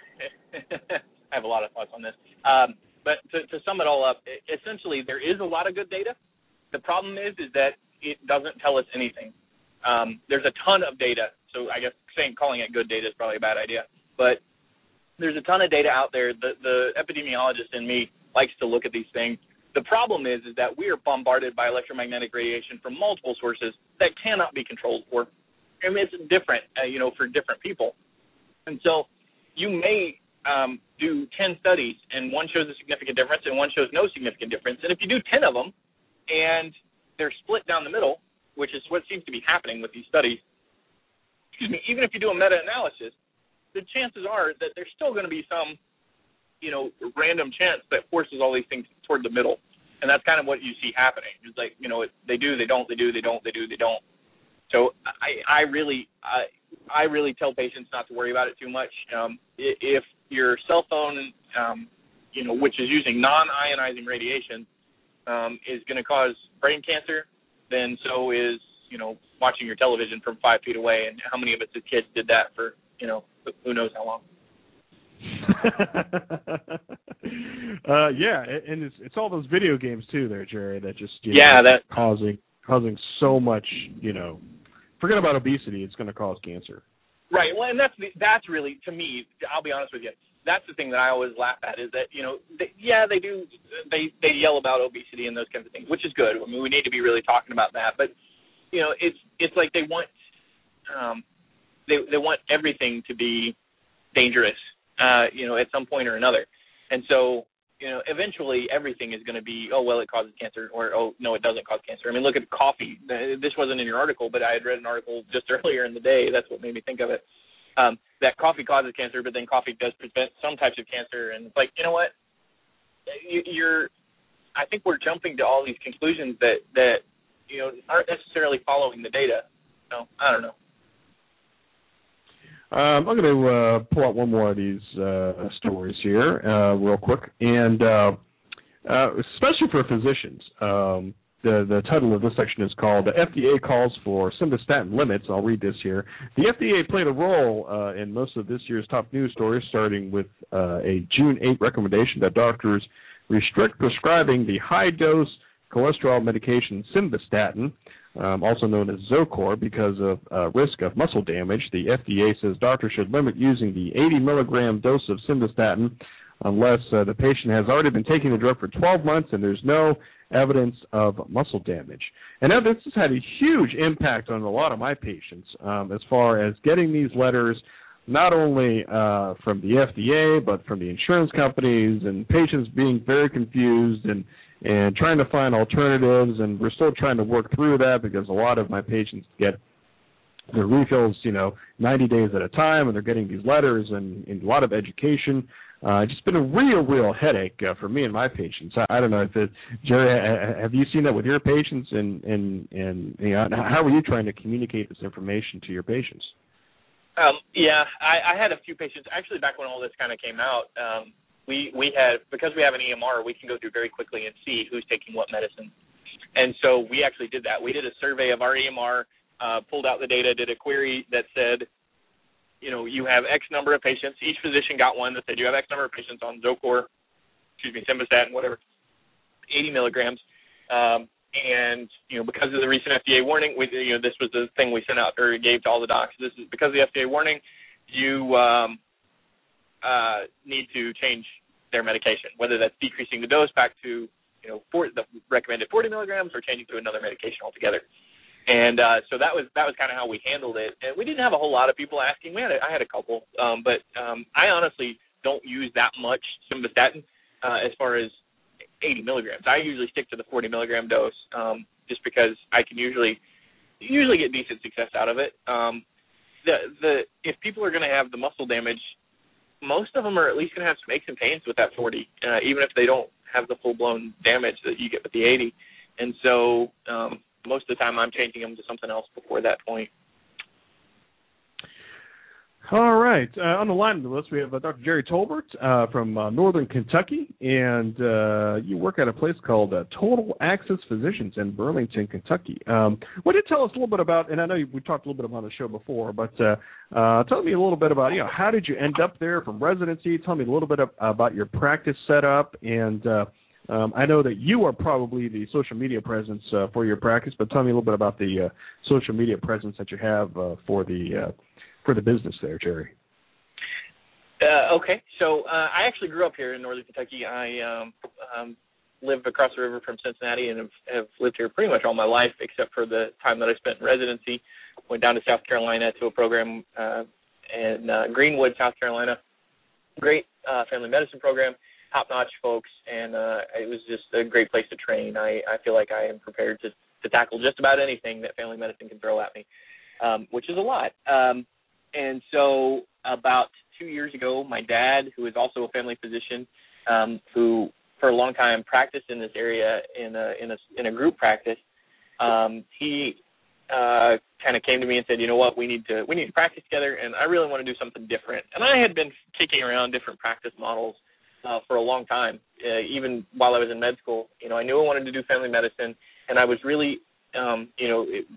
I have a lot of thoughts on this. Um, but to, to sum it all up, essentially there is a lot of good data. The problem is, is that it doesn't tell us anything. Um, there's a ton of data, so I guess saying calling it good data is probably a bad idea. But there's a ton of data out there. The, the epidemiologist in me likes to look at these things The problem is, is that we are bombarded by electromagnetic radiation from multiple sources that cannot be controlled for. I mean, it's different, uh, you know, for different people. And so you may um, do ten studies, and one shows a significant difference, and one shows no significant difference. And if you do ten of them, and they're split down the middle, which is what seems to be happening with these studies, excuse me, even if you do a meta-analysis, the chances are that there's still going to be some, you know, random chance that forces all these things toward the middle. And that's kind of what you see happening. It's like, you know, it, they do, they don't, they do, they don't, they do, they don't. So I, I really, I, I really tell patients not to worry about it too much. Um, if your cell phone, um, you know, which is using non-ionizing radiation, um, is going to cause brain cancer, then so is, you know, watching your television from five feet away. And how many of us as kids did that for, you know, who knows how long. uh, yeah, and it's it's all those video games too, there, Jerry. That just you yeah, know, that causing causing so much. You know, forget about obesity; it's going to cause cancer. Right. Well, and that's the, that's really, to me, I'll be honest with you, that's the thing that I always laugh at is that, you know, they, yeah, they do they they yell about obesity and those kinds of things, which is good. I mean, we need to be really talking about that. But you know, it's it's like they want um, they they want everything to be dangerous. Uh, you know, at some point or another. And so, you know, eventually everything is going to be, oh, well, it causes cancer, or, oh, no, it doesn't cause cancer. I mean, look at coffee. This wasn't in your article, but I had read an article just earlier in the day. That's what made me think of it. Um, that coffee causes cancer, but then coffee does prevent some types of cancer. And it's like, you know what? You, you're, I think we're jumping to all these conclusions that, that, you know, aren't necessarily following the data. So, I don't know. Um, I'm going to uh, pull out one more of these uh, stories here uh, real quick, and uh, uh, especially for physicians. Um, the, the title of this section is called "The F D A Calls for Simvastatin Limits." I'll read this here. The F D A played a role uh, in most of this year's top news stories, starting with uh, a June eighth recommendation that doctors restrict prescribing the high-dose cholesterol medication simvastatin, Um, also known as Zocor, because of uh, risk of muscle damage. The F D A says doctors should limit using the eighty milligram dose of simvastatin unless uh, the patient has already been taking the drug for twelve months and there's no evidence of muscle damage. And now this has had a huge impact on a lot of my patients um, as far as getting these letters, not only uh, from the F D A, but from the insurance companies, and patients being very confused and and trying to find alternatives, and we're still trying to work through that because a lot of my patients get their refills, you know, ninety days at a time, and they're getting these letters and, and a lot of education. Uh, it's just been a real, real headache uh, for me and my patients. I, I don't know if it, Jerry, have you seen that with your patients, and, and, and you know, how are you trying to communicate this information to your patients? Um, yeah, I, I had a few patients, actually back when all this kind of came out, um, We we had, because we have an E M R, we can go through very quickly and see who's taking what medicine. And so we actually did that. We did a survey of our E M R, uh, pulled out the data, did a query that said, you know, you have X number of patients. Each physician got one that said you have X number of patients on Zocor, excuse me, simvastatin, whatever, eighty milligrams. Um, and, you know, because of the recent F D A warning, we, you know, this was the thing we sent out or gave to all the docs. This is because of the F D A warning, you um, uh, need to change their medication, whether that's decreasing the dose back to, you know, for the recommended forty milligrams or changing to another medication altogether. And uh, so that was that was kind of how we handled it. And we didn't have a whole lot of people asking. We had a, I had a couple, um, but um, I honestly don't use that much simvastatin uh, as far as eighty milligrams. I usually stick to the forty milligram dose um, just because I can usually usually get decent success out of it. Um, the the if people are going to have the muscle damage, most of them are at least going to have some aches and pains with that forty, uh, even if they don't have the full-blown damage that you get with the eighty. And so um, most of the time I'm changing them to something else before that point. All right. Uh, on the line of the list, we have uh, Doctor Jerry Tolbert uh, from uh, Northern Kentucky, and uh, you work at a place called uh, Total Access Physicians in Burlington, Kentucky. Um, what did you tell us a little bit about, and I know you, we talked a little bit about the show before, but uh, uh, tell me a little bit about, you know, how did you end up there from residency? Tell me a little bit of, about your practice setup, and uh, um, I know that you are probably the social media presence uh, for your practice, but tell me a little bit about the uh, social media presence that you have uh, for the uh, for the business there, Jerry. Uh, okay, so uh, I actually grew up here in Northern Kentucky. I um, um, live across the river from Cincinnati and have, have lived here pretty much all my life, except for the time that I spent in residency. Went down to South Carolina to a program uh, in uh, Greenwood, South Carolina. Great uh, family medicine program, top-notch folks, and uh, it was just a great place to train. I, I feel like I am prepared to, to tackle just about anything that family medicine can throw at me, um, which is a lot. Um, and so about two years ago, my dad, who is also a family physician, um, who for a long time practiced in this area in a in a, in a group practice, um, he uh, kind of came to me and said, you know what, we need to we need to practice together, and I really want to do something different. And I had been kicking around different practice models uh, for a long time, uh, even while I was in med school. You know, I knew I wanted to do family medicine, and I was really, um, you know, it,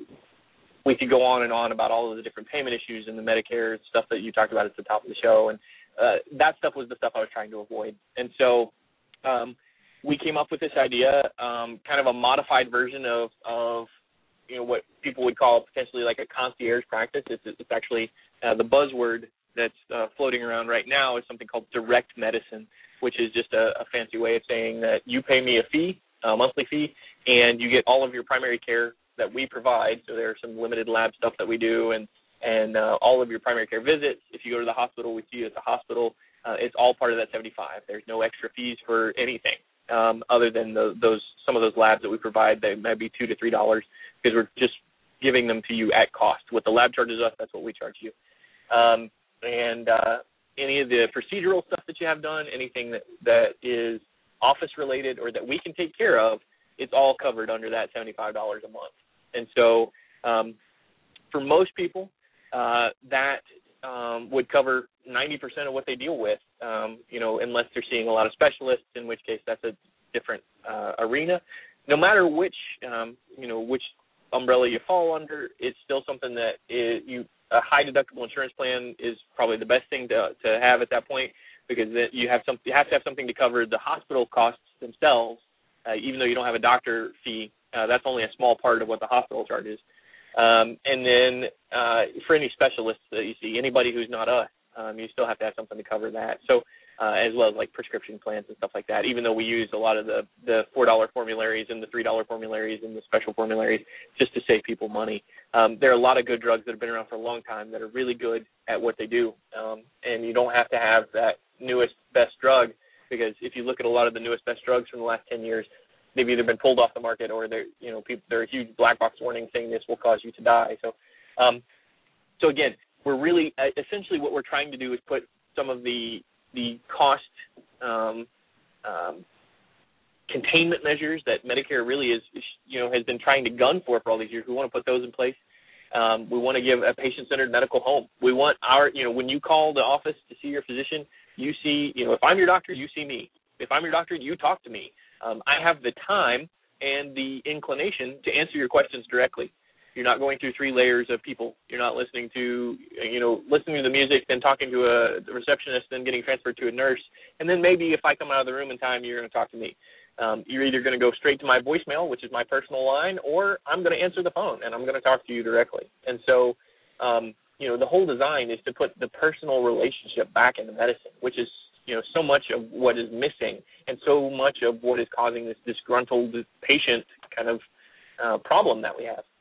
we could go on and on about all of the different payment issues and the Medicare stuff that you talked about at the top of the show, and uh, that stuff was the stuff I was trying to avoid. And so um, we came up with this idea, um, kind of a modified version of, of, you know, what people would call potentially like a concierge practice. It's, it's actually uh, the buzzword that's uh, floating around right now is something called direct medicine, which is just a, a fancy way of saying that you pay me a fee, a monthly fee, and you get all of your primary care that we provide. So there's some limited lab stuff that we do, and and uh, all of your primary care visits. If you go to the hospital, we see you at the hospital. Uh, it's all part of that seventy-five. There's no extra fees for anything um, other than the, those some of those labs that we provide. They might be two to three dollars because we're just giving them to you at cost. What the lab charges us, that's what we charge you. Um, and uh, any of the procedural stuff that you have done, anything that, that is office related or that we can take care of, it's all covered under that seventy-five dollars a month. And so um, for most people, uh, that um, would cover ninety percent of what they deal with, um, you know, unless they're seeing a lot of specialists, in which case that's a different uh, arena. No matter which, um, you know, which umbrella you fall under, it's still something that is, you a high deductible insurance plan is probably the best thing to to have at that point, because then you have some you have to have something to cover the hospital costs themselves. Uh, even though you don't have a doctor fee, uh, that's only a small part of what the hospital charges. Um, and then uh, for any specialists that you see, anybody who's not us, um, you still have to have something to cover that. So uh, as well as like prescription plans and stuff like that, even though we use a lot of the, the four dollar formularies and the three dollar formularies and the special formularies just to save people money. Um, there are a lot of good drugs that have been around for a long time that are really good at what they do. Um, and you don't have to have that newest, best drug, because if you look at a lot of the newest best drugs from the last ten years, they've either been pulled off the market or they're, you know, people, they're a huge black box warning saying this will cause you to die. So, um, so again, we're really uh, essentially what we're trying to do is put some of the the cost um, um, containment measures that Medicare really is, you know, has been trying to gun for for all these years. We want to put those in place. Um, we want to give a patient-centered medical home. We want our, you know, when you call the office to see your physician, you see, you know, if I'm your doctor, you see me. If I'm your doctor, you talk to me. Um, I have the time and the inclination to answer your questions directly. You're not going through three layers of people. You're not listening to, you know, listening to the music, then talking to a receptionist, then getting transferred to a nurse. And then maybe if I come out of the room in time, you're going to talk to me. Um, you're either going to go straight to my voicemail, which is my personal line, or I'm going to answer the phone and I'm going to talk to you directly. And so, um, you know, the whole design is to put the personal relationship back into medicine, which is, you know, so much of what is missing and so much of what is causing this disgruntled patient kind of uh, problem that we have.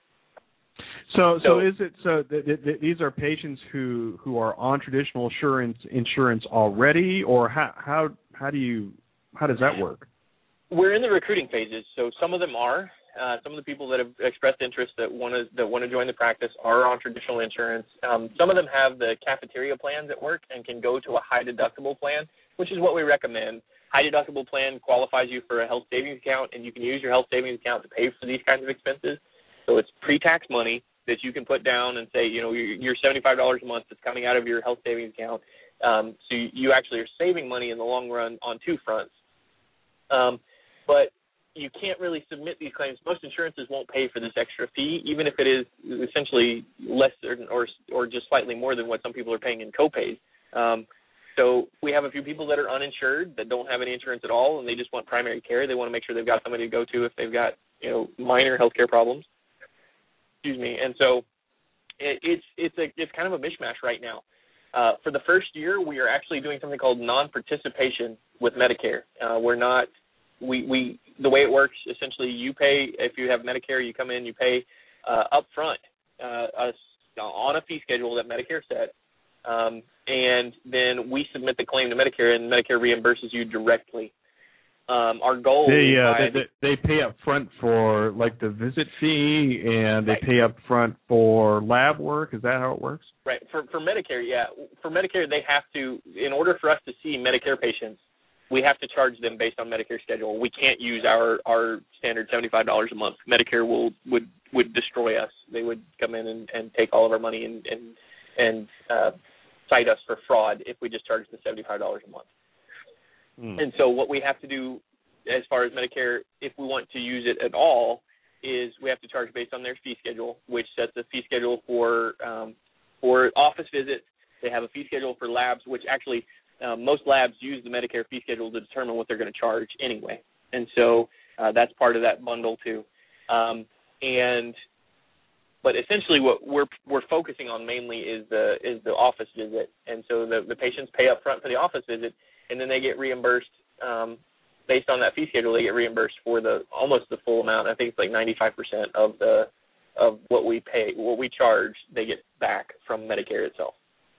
So, so, so is it so that, that these are patients who, who are on traditional insurance insurance already, or how how how do you how does that work? We're in the recruiting phases, so some of them are. Uh, some of the people that have expressed interest that want to that want to join the practice are on traditional insurance. Um, some of them have the cafeteria plans at work and can go to a high deductible plan, which is what we recommend. High deductible plan qualifies you for a health savings account, and you can use your health savings account to pay for these kinds of expenses. So it's pre-tax money that you can put down and say, you know, your seventy-five dollars a month that's coming out of your health savings account. Um, so you actually are saving money in the long run on two fronts. Um, but you can't really submit these claims. Most insurances won't pay for this extra fee, even if it is essentially less or or just slightly more than what some people are paying in copays. Um, so we have a few people that are uninsured, that don't have any insurance at all, and they just want primary care. They want to make sure they've got somebody to go to if they've got, you know, minor healthcare problems. Excuse me. And so it, it's it's a it's kind of a mishmash right now. Uh, for the first year, we are actually doing something called non-participation with Medicare. Uh, we're not we, we the way it works, essentially, you pay if you have Medicare, you come in, you pay uh, up front uh, a, on a fee schedule that Medicare set, um, and then we submit the claim to Medicare, and Medicare reimburses you directly. Um, our goal they, is uh, by they, they pay up front for like the visit fee, and they right. pay up front for lab work. Is that how it works? Right. For for Medicare, yeah. For Medicare, they have to, in order for us to see Medicare patients, we have to charge them based on Medicare schedule. We can't use our, our standard seventy-five dollars a month. Medicare will would, would destroy us. They would come in and, and take all of our money and and, and uh, cite us for fraud if we just charge the seventy-five dollars a month. Mm. And so what we have to do as far as Medicare, if we want to use it at all, is we have to charge based on their fee schedule, which sets a fee schedule for um, for office visits. They have a fee schedule for labs, which actually um, most labs use the Medicare fee schedule to determine what they're going to charge anyway. And so uh, that's part of that bundle too. Um, and but essentially what we're we're focusing on mainly is the is the office visit. And so the, the patients pay up front for the office visit, and then they get reimbursed um, based on that fee schedule. They get reimbursed for the almost the full amount. I think it's like ninety-five percent of the of what we pay, what we charge, they get back from Medicare itself.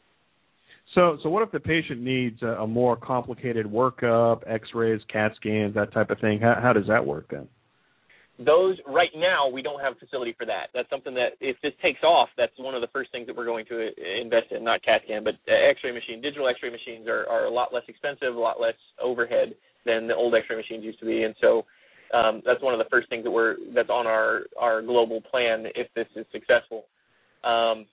So, so what if the patient needs a, a more complicated workup, X-rays, CAT scans, that type of thing? How, how does that work then? Those, right now, we don't have a facility for that. That's something that, if this takes off, that's one of the first things that we're going to invest in, not CAT scan, but X-ray machine. Digital X-ray machines are, are a lot less expensive, a lot less overhead than the old X-ray machines used to be. And so um, that's one of the first things that we're that's on our, our global plan if this is successful. Um,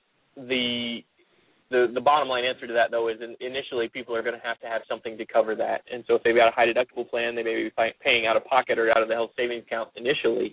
the The the bottom line answer to that, though, is in, initially people are going to have to have something to cover that. And so if they've got a high deductible plan, they may be paying out of pocket or out of the health savings account initially.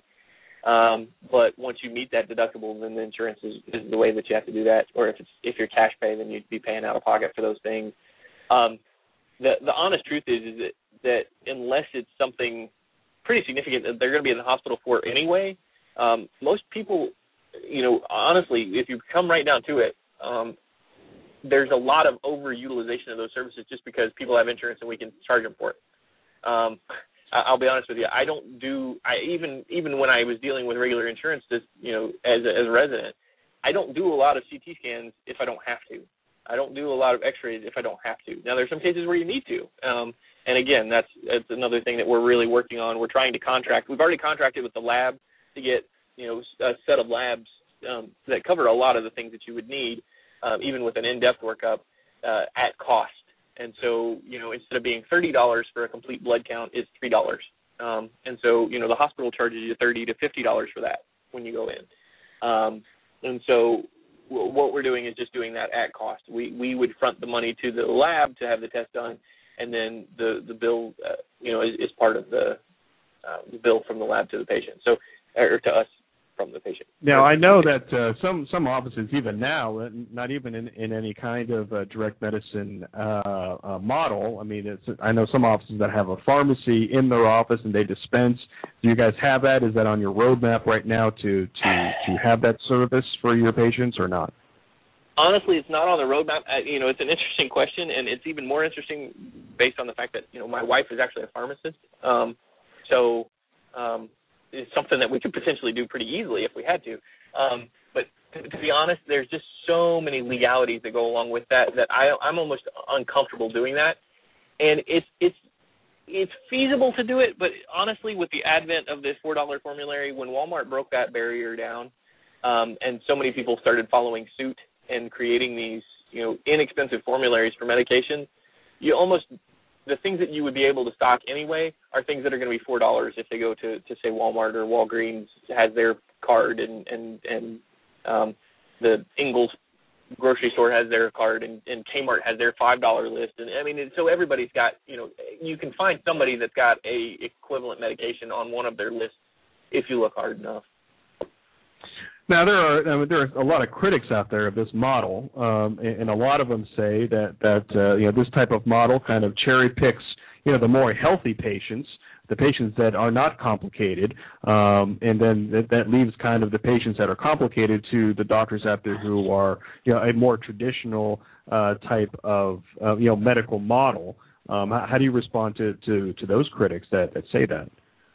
Um, but once you meet that deductible, then the insurance is, is the way that you have to do that. Or if it's if you're cash pay, then you'd be paying out of pocket for those things. Um, the the honest truth is is that, that unless it's something pretty significant that they're going to be in the hospital for anyway, um, most people, you know, honestly, if you come right down to it, um, there's a lot of overutilization of those services just because people have insurance and we can charge them for it. Um, I'll be honest with you. I don't do, I even even when I was dealing with regular insurance, this, you know, as a, as a resident, I don't do a lot of C T scans if I don't have to. I don't do a lot of X-rays if I don't have to. Now, there's some cases where you need to. Um, and again, that's, that's another thing that we're really working on. We're trying to contract. We've already contracted with the lab to get, you know, a set of labs um, that cover a lot of the things that you would need. Um, even with an in-depth workup, uh, at cost. And so, you know, instead of being thirty dollars for a complete blood count, it's three dollars. Um, and so, you know, the hospital charges you thirty to fifty dollars for that when you go in. Um, and so w- what we're doing is just doing that at cost. We we would front the money to the lab to have the test done, and then the, the bill, uh, you know, is, is part of the, uh, the bill from the lab to the patient, so or to us. From the patient. Now, I know that uh, some some offices, even now, not even in, in any kind of uh, direct medicine uh, uh, model. I mean, it's, I know some offices that have a pharmacy in their office and they dispense. Do you guys have that? Is that on your roadmap right now to to, to have that service for your patients or not? Honestly, it's not on the roadmap. Uh, you know, it's an interesting question, and it's even more interesting based on the fact that, you know, my wife is actually a pharmacist. Um, so. Um, It's something that we could potentially do pretty easily if we had to. Um, but to, to be honest, there's just so many legalities that go along with that that I, I'm almost uncomfortable doing that. And it's it's it's feasible to do it, but honestly, with the advent of this four dollar formulary, when Walmart broke that barrier down, um, and so many people started following suit and creating these, you know, inexpensive formularies for medications, you almost the things that you would be able to stock anyway are things that are going to be four dollars if they go to, to say Walmart or Walgreens has their card, and and and um, the Ingles grocery store has their card, and, and Kmart has their five dollar list. And I mean, so everybody's got, you know, you can find somebody that's got a equivalent medication on one of their lists if you look hard enough. Now, there are I mean, there are a lot of critics out there of this model, um, and, and a lot of them say that that uh, you know, this type of model kind of cherry picks, you know, the more healthy patients, the patients that are not complicated, um, and then that, that leaves kind of the patients that are complicated to the doctors out there who are, you know, a more traditional uh, type of uh, you know, medical model. Um, how, how do you respond to, to, to those critics that, that say that?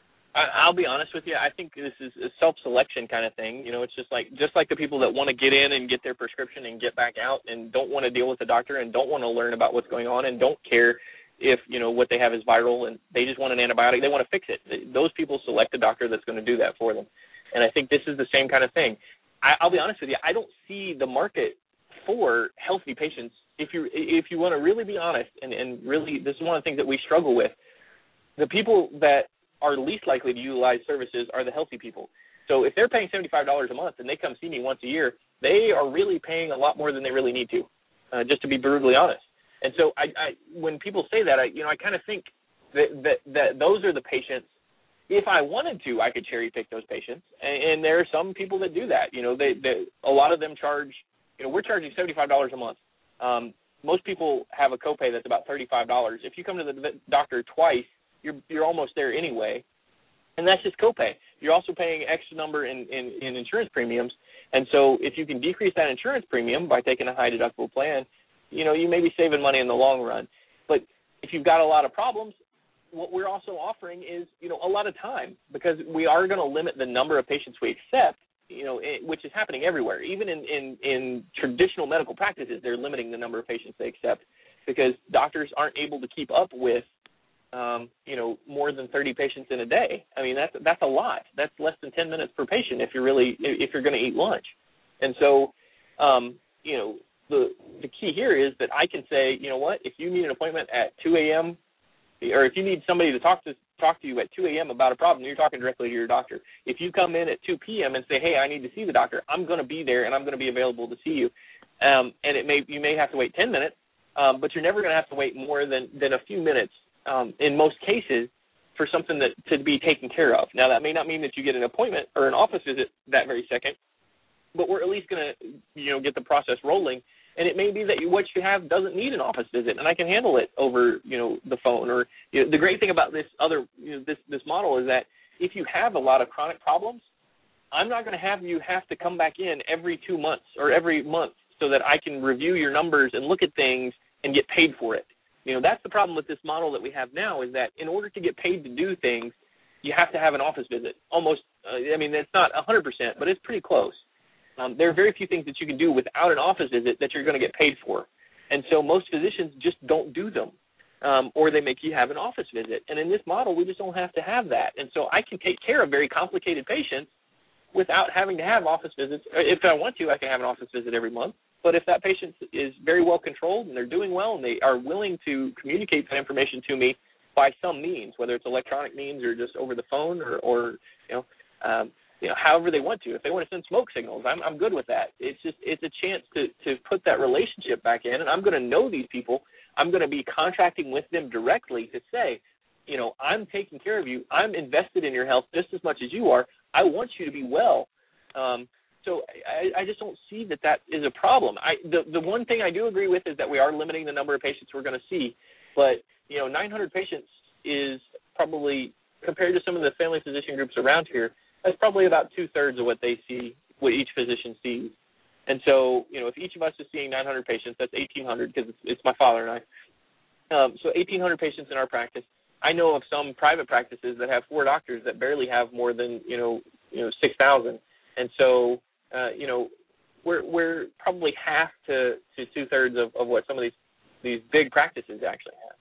I'll be honest with you. I think this is a self-selection kind of thing. You know, it's just like just like the people that want to get in and get their prescription and get back out and don't want to deal with the doctor and don't want to learn about what's going on and don't care if, you know, what they have is viral and they just want an antibiotic. They want to fix it. Those people select a doctor that's going to do that for them. And I think this is the same kind of thing. I, I'll be honest with you. I don't see the market for healthy patients. If you if you want to really be honest, and, and really this is one of the things that we struggle with, the people that are least likely to utilize services are the healthy people. So if they're paying seventy-five dollars a month and they come see me once a year, they are really paying a lot more than they really need to, uh, just to be brutally honest. And so I, I when people say that, I you know I kind of think that, that that those are the patients. If I wanted to, I could cherry pick those patients, and, and there are some people that do that. You know, they, they a lot of them charge. You know, we're charging seventy-five dollars a month. Um, most people have a copay that's about thirty-five dollars. If you come to the doctor twice, you're you're almost there anyway, and that's just copay. You're also paying extra number in, in, in insurance premiums, and so if you can decrease that insurance premium by taking a high deductible plan, you know, you may be saving money in the long run. But if you've got a lot of problems, what we're also offering is, you know, a lot of time, because we are going to limit the number of patients we accept, you know, it, which is happening everywhere. Even in, in, in traditional medical practices, they're limiting the number of patients they accept because doctors aren't able to keep up with Um, you know, more than thirty patients in a day. I mean, that's that's a lot. That's less than ten minutes per patient if you're really if you're going to eat lunch. And so, um, you know, the the key here is that I can say, you know what, if you need an appointment at two a.m. or if you need somebody to talk to talk to you at two a.m. about a problem, you're talking directly to your doctor. If you come in at two p.m. and say, hey, I need to see the doctor, I'm going to be there and I'm going to be available to see you. Um, and it may you may have to wait ten minutes, um, but you're never going to have to wait more than, than a few minutes Um, in most cases, for something that to be taken care of. Now, that may not mean that you get an appointment or an office visit that very second, but we're at least going to, you know, get the process rolling. And it may be that you, what you have doesn't need an office visit, and I can handle it over, you know, the phone. Or you know, the great thing about this other, you know, this this model is that if you have a lot of chronic problems, I'm not going to have you have to come back in every two months or every month so that I can review your numbers and look at things and get paid for it. You know, that's the problem with this model that we have now, is that in order to get paid to do things, you have to have an office visit. Almost, uh, I mean, it's not one hundred percent, but it's pretty close. Um, there are very few things that you can do without an office visit that you're going to get paid for. And so most physicians just don't do them, um, or they make you have an office visit. And in this model, we just don't have to have that. And so I can take care of very complicated patients without having to have office visits. If I want to, I can have an office visit every month. But if that patient is very well controlled and they're doing well and they are willing to communicate that information to me by some means, whether it's electronic means or just over the phone or, or you know, um, you know, however they want to. If they want to send smoke signals, I'm I'm good with that. It's just it's a chance to to put that relationship back in, and I'm going to know these people. I'm going to be contracting with them directly to say, you know, I'm taking care of you. I'm invested in your health just as much as you are. I want you to be well. Um, So I, I just don't see that that is a problem. I, the, the one thing I do agree with is that we are limiting the number of patients we're going to see. But, you know, nine hundred patients is probably, compared to some of the family physician groups around here, that's probably about two-thirds of what they see, what each physician sees. And so, you know, if each of us is seeing nine hundred patients, that's eighteen hundred because it's, it's my father and I. Um, so eighteen hundred patients in our practice. I know of some private practices that have four doctors that barely have more than, you know, you know, six thousand. And so, Uh, you know, we're we're probably half to, to two thirds of, of what some of these these big practices actually have.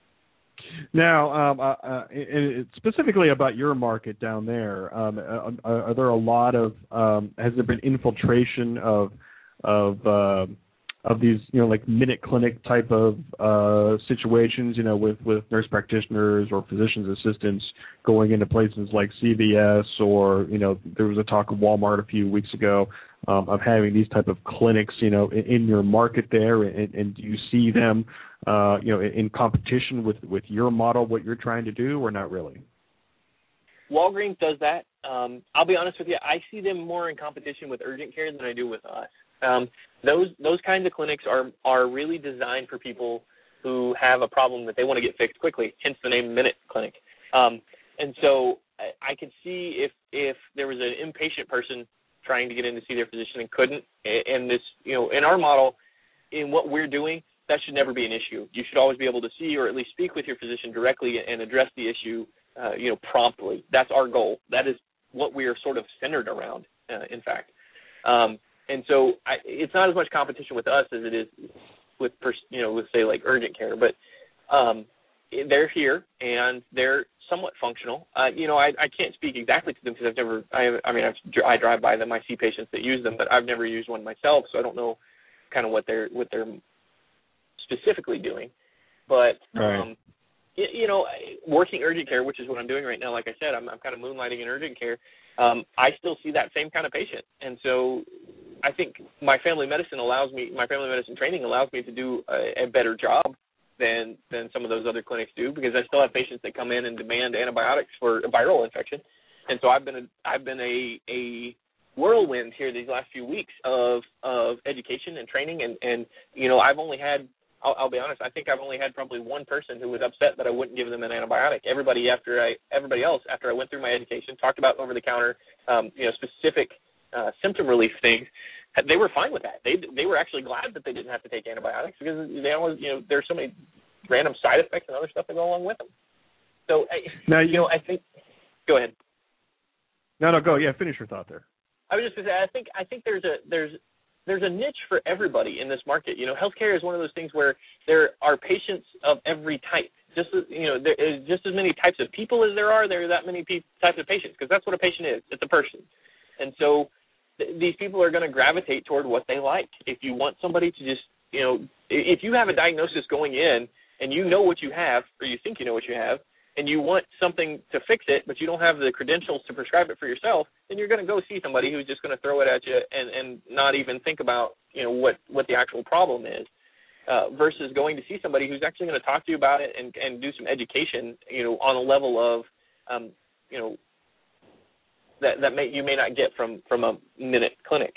Now, um, uh, uh, it, specifically about your market down there, um, are, are there a lot of um, has there been infiltration of of uh, of these, you know, like minute clinic type of uh, situations, you know, with, with nurse practitioners or physician's assistants going into places like C V S, or, you know, there was a talk of Walmart a few weeks ago um, of having these type of clinics, you know, in, in your market there, and, and do you see them, uh, you know, in competition with, with your model, what you're trying to do, or not really? Walgreens does that. Um, I'll be honest with you, I see them more in competition with urgent care than I do with us. Um, those those kinds of clinics are, are really designed for people who have a problem that they want to get fixed quickly, hence the name Minute Clinic. Um, and so I, I could see if, if there was an impatient person trying to get in to see their physician and couldn't, and this, you know, in our model, in what we're doing, that should never be an issue. You should always be able to see or at least speak with your physician directly and address the issue, uh, you know, promptly. That's our goal. That is what we are sort of centered around, uh, in fact. Um, and so I, it's not as much competition with us as it is with, pers- you know, with say like urgent care, but um, they're here and they're somewhat functional. Uh, you know, I, I can't speak exactly to them because I've never, I, I mean, I've, I drive by them, I see patients that use them, but I've never used one myself, so I don't know kind of what they're, what they're specifically doing. But, right. um, you, you know, working urgent care, which is what I'm doing right now, like I said, I'm, I'm kind of moonlighting in urgent care. Um, I still see that same kind of patient. And so I think my family medicine allows me, my family medicine training allows me to do a, a better job than than some of those other clinics do, because I still have patients that come in and demand antibiotics for a viral infection. And so I've been a, I've been a, a whirlwind here these last few weeks of of education and training. And, and you know, I've only had, I'll, I'll be honest, I think I've only had probably one person who was upset that I wouldn't give them an antibiotic. Everybody after I, everybody else after I went through my education, talked about over-the-counter, um, you know, specific uh, symptom relief things, they were fine with that. They they were actually glad that they didn't have to take antibiotics because they always, you know, there's so many random side effects and other stuff that go along with them. So, now, you know, I think. Go ahead. No, no, go. Yeah, finish your thought there. I was just going to say, I think I think there's a there's there's a niche for everybody in this market. You know, healthcare is one of those things where there are patients of every type. Just as, you know, there is just as many types of people as there are. There are that many pe- types of patients, because that's what a patient is. It's a person, and so these people are going to gravitate toward what they like. If you want somebody to just, you know, if you have a diagnosis going in and you know what you have, or you think you know what you have, and you want something to fix it, but you don't have the credentials to prescribe it for yourself, then you're going to go see somebody who's just going to throw it at you and, and not even think about, you know, what, what the actual problem is, uh, versus going to see somebody who's actually going to talk to you about it and, and do some education, you know, on a level of, um, you know, that that may you may not get from, from a minute clinic.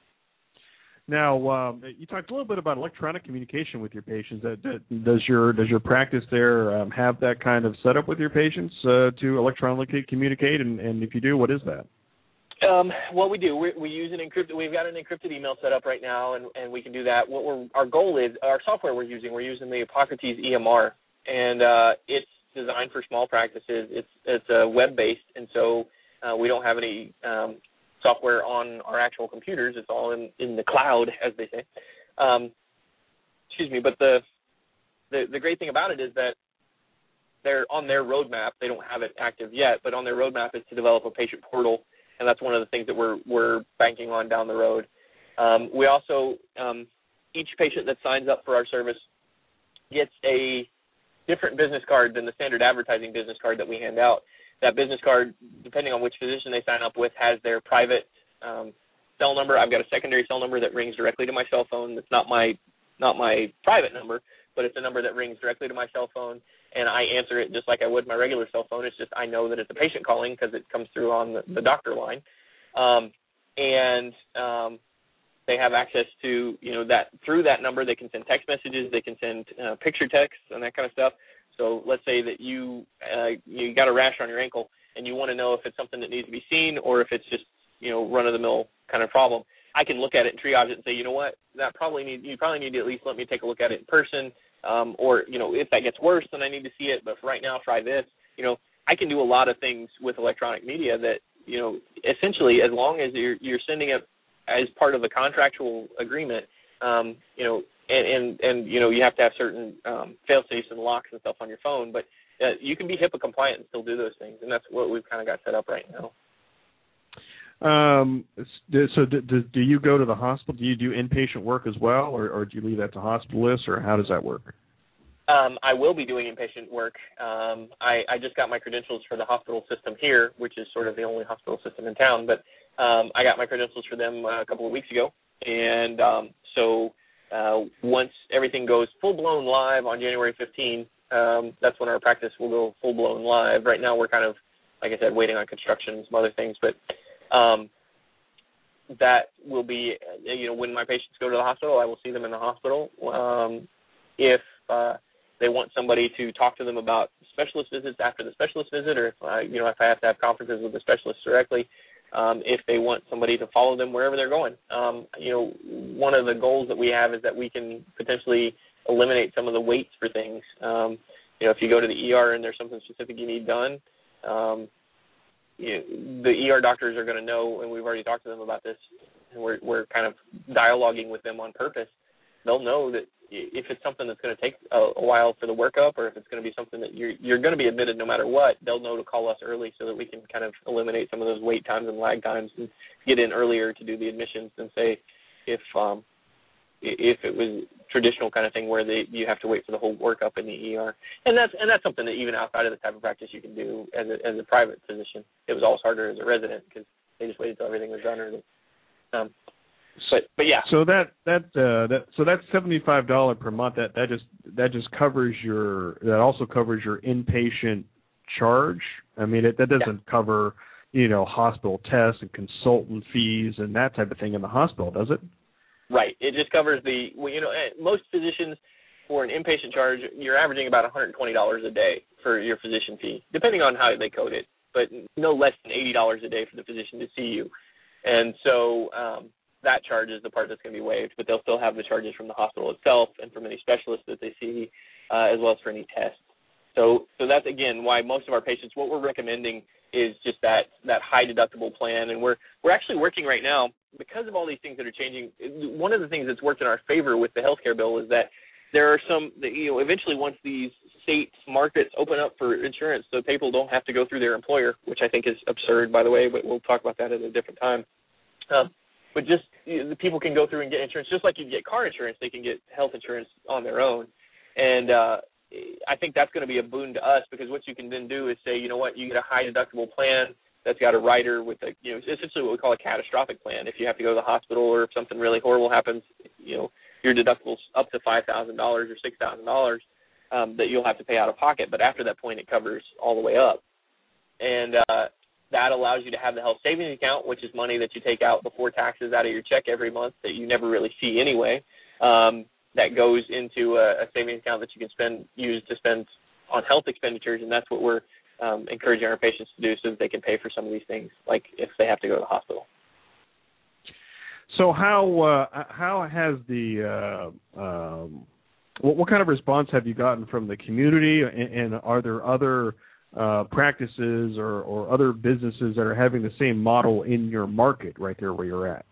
Now, um, you talked a little bit about electronic communication with your patients. Does your does your practice there um, have that kind of setup with your patients uh, to electronically communicate? And, and if you do, what is that? Um, well, we do. We, we use an encrypted. We've got an encrypted email set up right now, and, and we can do that. What we're, our goal is, our software we're using, we're using the Hippocrates E M R, and uh, it's designed for small practices. It's it's uh, web based, and so Uh, we don't have any um, software on our actual computers. It's all in, in the cloud, as they say. Um, excuse me. But the, the the great thing about it is that they're on their roadmap. They don't have it active yet, but on their roadmap is to develop a patient portal, and that's one of the things that we're we're banking on down the road. Um, we also um, each patient that signs up for our service gets a different business card than the standard advertising business card that we hand out. That business card, depending on which physician they sign up with, has their private um, cell number. I've got a secondary cell number that rings directly to my cell phone. It's not my not my private number, but it's a number that rings directly to my cell phone, and I answer it just like I would my regular cell phone. It's just I know that it's a patient calling because it comes through on the, the doctor line, um, and um, they have access to, you know, that through that number. They can send text messages, they can send uh, picture texts and that kind of stuff. So let's say that you uh, you got a rash on your ankle and you want to know if it's something that needs to be seen or if it's just, you know, run-of-the-mill kind of problem. I can look at it and triage it and say, you know what, that probably need you probably need to at least let me take a look at it in person, um, or, you know, if that gets worse, then I need to see it. But for right now, try this. You know, I can do a lot of things with electronic media that, you know, essentially as long as you're you're sending it as part of a contractual agreement, um, you know. And, and, and, you know, you have to have certain um, fail-safes and locks and stuff on your phone, but uh, you can be HIPAA compliant and still do those things, and that's what we've kind of got set up right now. Um, so do, do, do you go to the hospital? Do you do inpatient work as well, or, or do you leave that to hospitalists, or how does that work? Um, I will be doing inpatient work. Um, I, I just got my credentials for the hospital system here, which is sort of the only hospital system in town, but um, I got my credentials for them a couple of weeks ago, and um, so Uh, once everything goes full-blown live on January fifteenth, um, that's when our practice will go full-blown live. Right now we're kind of, like I said, waiting on construction and some other things, but um, that will be, you know, when my patients go to the hospital, I will see them in the hospital. Um, if uh, they want somebody to talk to them about specialist visits after the specialist visit, or if, uh, you know, if I have to have conferences with the specialist directly, Um, if they want somebody to follow them wherever they're going. Um, you know, one of the goals that we have is that we can potentially eliminate some of the waits for things. Um, you know, if you go to the E R and there's something specific you need done, um, you know, the E R doctors are going to know, and we've already talked to them about this, and we're, we're kind of dialoguing with them on purpose. They'll know that if it's something that's going to take a, a while for the workup, or if it's going to be something that you're, you're going to be admitted no matter what, they'll know to call us early so that we can kind of eliminate some of those wait times and lag times and get in earlier to do the admissions than, say, if um, if it was traditional kind of thing where they, you have to wait for the whole workup in the E R. And that's and that's something that even outside of the type of practice you can do as a, as a private physician. It was always harder as a resident because they just waited until everything was done early. Um, But but yeah. So that that uh, that so that's seventy-five dollars per month. That that just that just covers your that also covers your inpatient charge. I mean, it, that doesn't yeah. cover, you know, hospital tests and consultant fees and that type of thing in the hospital, does it? Right. It just covers the well, you know, most physicians for an inpatient charge, you're averaging about one hundred twenty dollars a day for your physician fee, depending on how they code it, but no less than eighty dollars a day for the physician to see you. And so um, that charge is the part that's going to be waived, but they'll still have the charges from the hospital itself and from any specialists that they see, uh, as well as for any tests. So so that's, again, why most of our patients, what we're recommending is just that, that high deductible plan. And we're we're actually working right now, because of all these things that are changing, one of the things that's worked in our favor with the healthcare bill is that there are some, you know, eventually once these state markets open up for insurance so people don't have to go through their employer, which I think is absurd, by the way, but we'll talk about that at a different time. Um, but just you know, the people can go through and get insurance, just like you get car insurance, they can get health insurance on their own. And uh, I think that's going to be a boon to us, because what you can then do is say, you know what, you get a high deductible plan that's got a rider with a, you know, essentially what we call a catastrophic plan. If you have to go to the hospital or if something really horrible happens, you know, your deductible's up to five thousand dollars or six thousand dollars um, that you'll have to pay out of pocket. But after that point, it covers all the way up. And uh, that allows you to have the health savings account, which is money that you take out before taxes out of your check every month that you never really see anyway. Um, that goes into a, a savings account that you can spend, use to spend on health expenditures, and that's what we're um, encouraging our patients to do so that they can pay for some of these things, like if they have to go to the hospital. So how uh, how has the uh, um, what, what kind of response have you gotten from the community, and, and are there other uh, practices or, or other businesses that are having the same model in your market right there where you're at?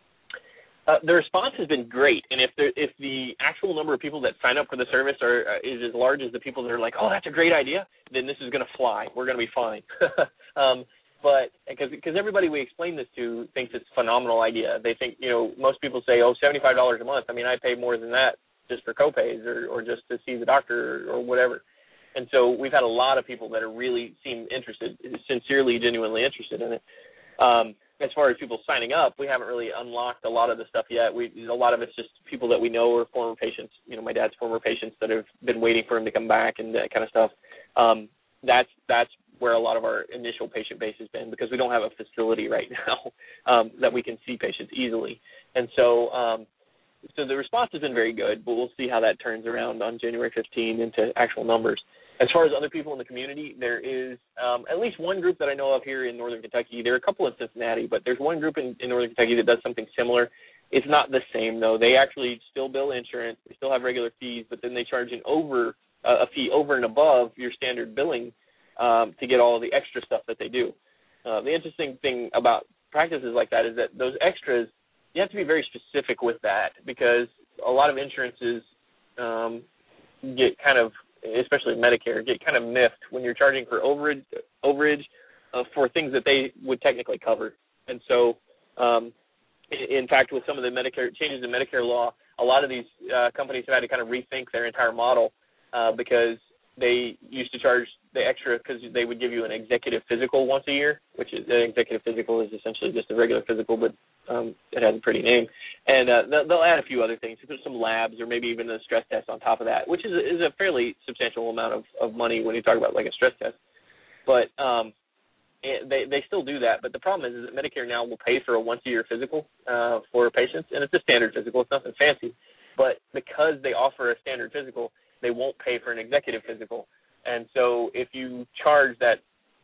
Uh, the response has been great, and if there, if the actual number of people that sign up for the service are uh, is as large as the people that are like, oh, that's a great idea, then this is going to fly. We're going to be fine. um, But because because everybody we explain this to thinks it's a phenomenal idea. They think, you know, most people say, oh, seventy-five dollars a month. I mean, I pay more than that just for copays or, or just to see the doctor or, or whatever. And so we've had a lot of people that are really seem interested, sincerely, genuinely interested in it. Um, as far as people signing up, we haven't really unlocked a lot of the stuff yet. We a lot of it's just people that we know are former patients. You know, my dad's former patients that have been waiting for him to come back and that kind of stuff. Um, that's that's where a lot of our initial patient base has been, because we don't have a facility right now um, that we can see patients easily. And so um, so the response has been very good, but we'll see how that turns around on January fifteenth into actual numbers. As far as other people in the community, there is um, at least one group that I know of here in Northern Kentucky. There are a couple in Cincinnati, but there's one group in, in Northern Kentucky that does something similar. It's not the same, though. They actually still bill insurance. They still have regular fees, but then they charge an over uh, a fee over and above your standard billing Um, to get all of the extra stuff that they do. Uh, the interesting thing about practices like that is that those extras, you have to be very specific with that, because a lot of insurances um, get kind of, especially Medicare, get kind of miffed when you're charging for overage, overage uh, for things that they would technically cover. And so, um, in, in fact, with some of the Medicare changes in Medicare law, a lot of these uh, companies have had to kind of rethink their entire model uh, because they used to charge the extra because they would give you an executive physical once a year, which is an executive physical is essentially just a regular physical, but um, it has a pretty name. And uh, they'll, they'll add a few other things. There's some labs or maybe even a stress test on top of that, which is a, is a fairly substantial amount of, of money when you talk about like a stress test. But um, it, they they still do that. But the problem is, is that Medicare now will pay for a once-a-year physical uh, for patients, and it's a standard physical. It's nothing fancy. But because they offer a standard physical, they won't pay for an executive physical. And so if you charge that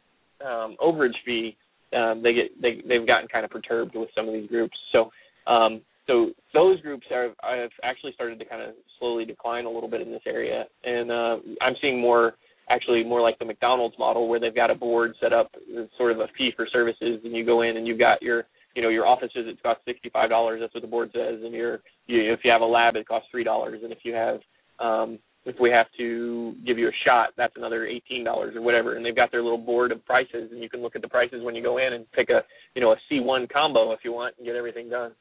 um, overage fee, um, they get, they, they've gotten kind of perturbed with some of these groups. So um, so those groups are have actually started to kind of slowly decline a little bit in this area, and uh, I'm seeing more actually more like the McDonald's model where they've got a board set up, sort of a fee for services, and you go in and you've got your you know your office visits cost sixty-five dollars. That's what the board says, and your you, if you have a lab, it costs three dollars, and if you have um, if we have to give you a shot, that's another eighteen dollars or whatever. And they've got their little board of prices, and you can look at the prices when you go in and pick a, you know, a C one combo if you want and get everything done.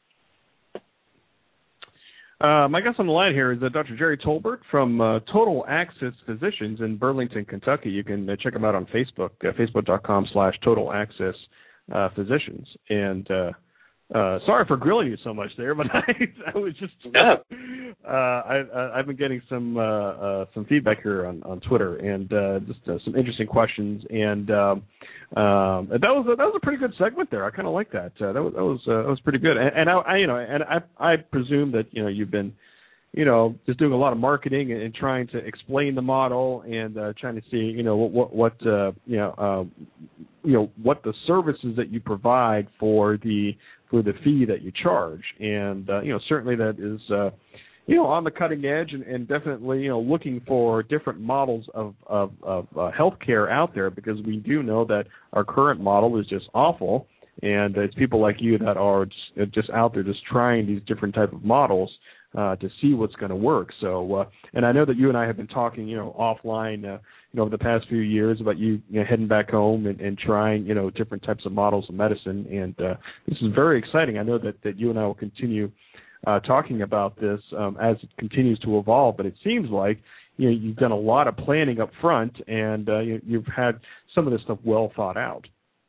Uh, my guest on the line here is uh, Doctor Jerry Tolbert from uh, Total Access Physicians in Burlington, Kentucky. You can uh, check him out on Facebook, uh, facebook.com slash Total Access uh, Physicians. And uh, uh, sorry for grilling you so much there, but I, I was just yeah. uh, I, I've been getting some uh, uh, some feedback here on, on Twitter and uh, just uh, some interesting questions. And um, um, that was a, that was a pretty good segment there. I kind of like that. Uh, that was that was uh, that was pretty good. And, and I, I you know and I I presume that you know you've been you know just doing a lot of marketing and, and trying to explain the model and uh, trying to see you know what what uh, you know uh, you know what the services that you provide for the for the fee that you charge. And uh, you know certainly that is uh, you know on the cutting edge and, and definitely you know looking for different models of of, of uh, healthcare out there, because we do know that our current model is just awful, and it's people like you that are just, just out there just trying these different type of models uh, to see what's going to work. So, uh, and I know that you and I have been talking, you know, offline, uh, you know, over the past few years about you, you know, heading back home and, and trying, you know, different types of models of medicine. And uh, this is very exciting. I know that, that you and I will continue uh, talking about this um, as it continues to evolve. But it seems like, you know, you've done a lot of planning up front, and uh, you, you've had some of this stuff well thought out.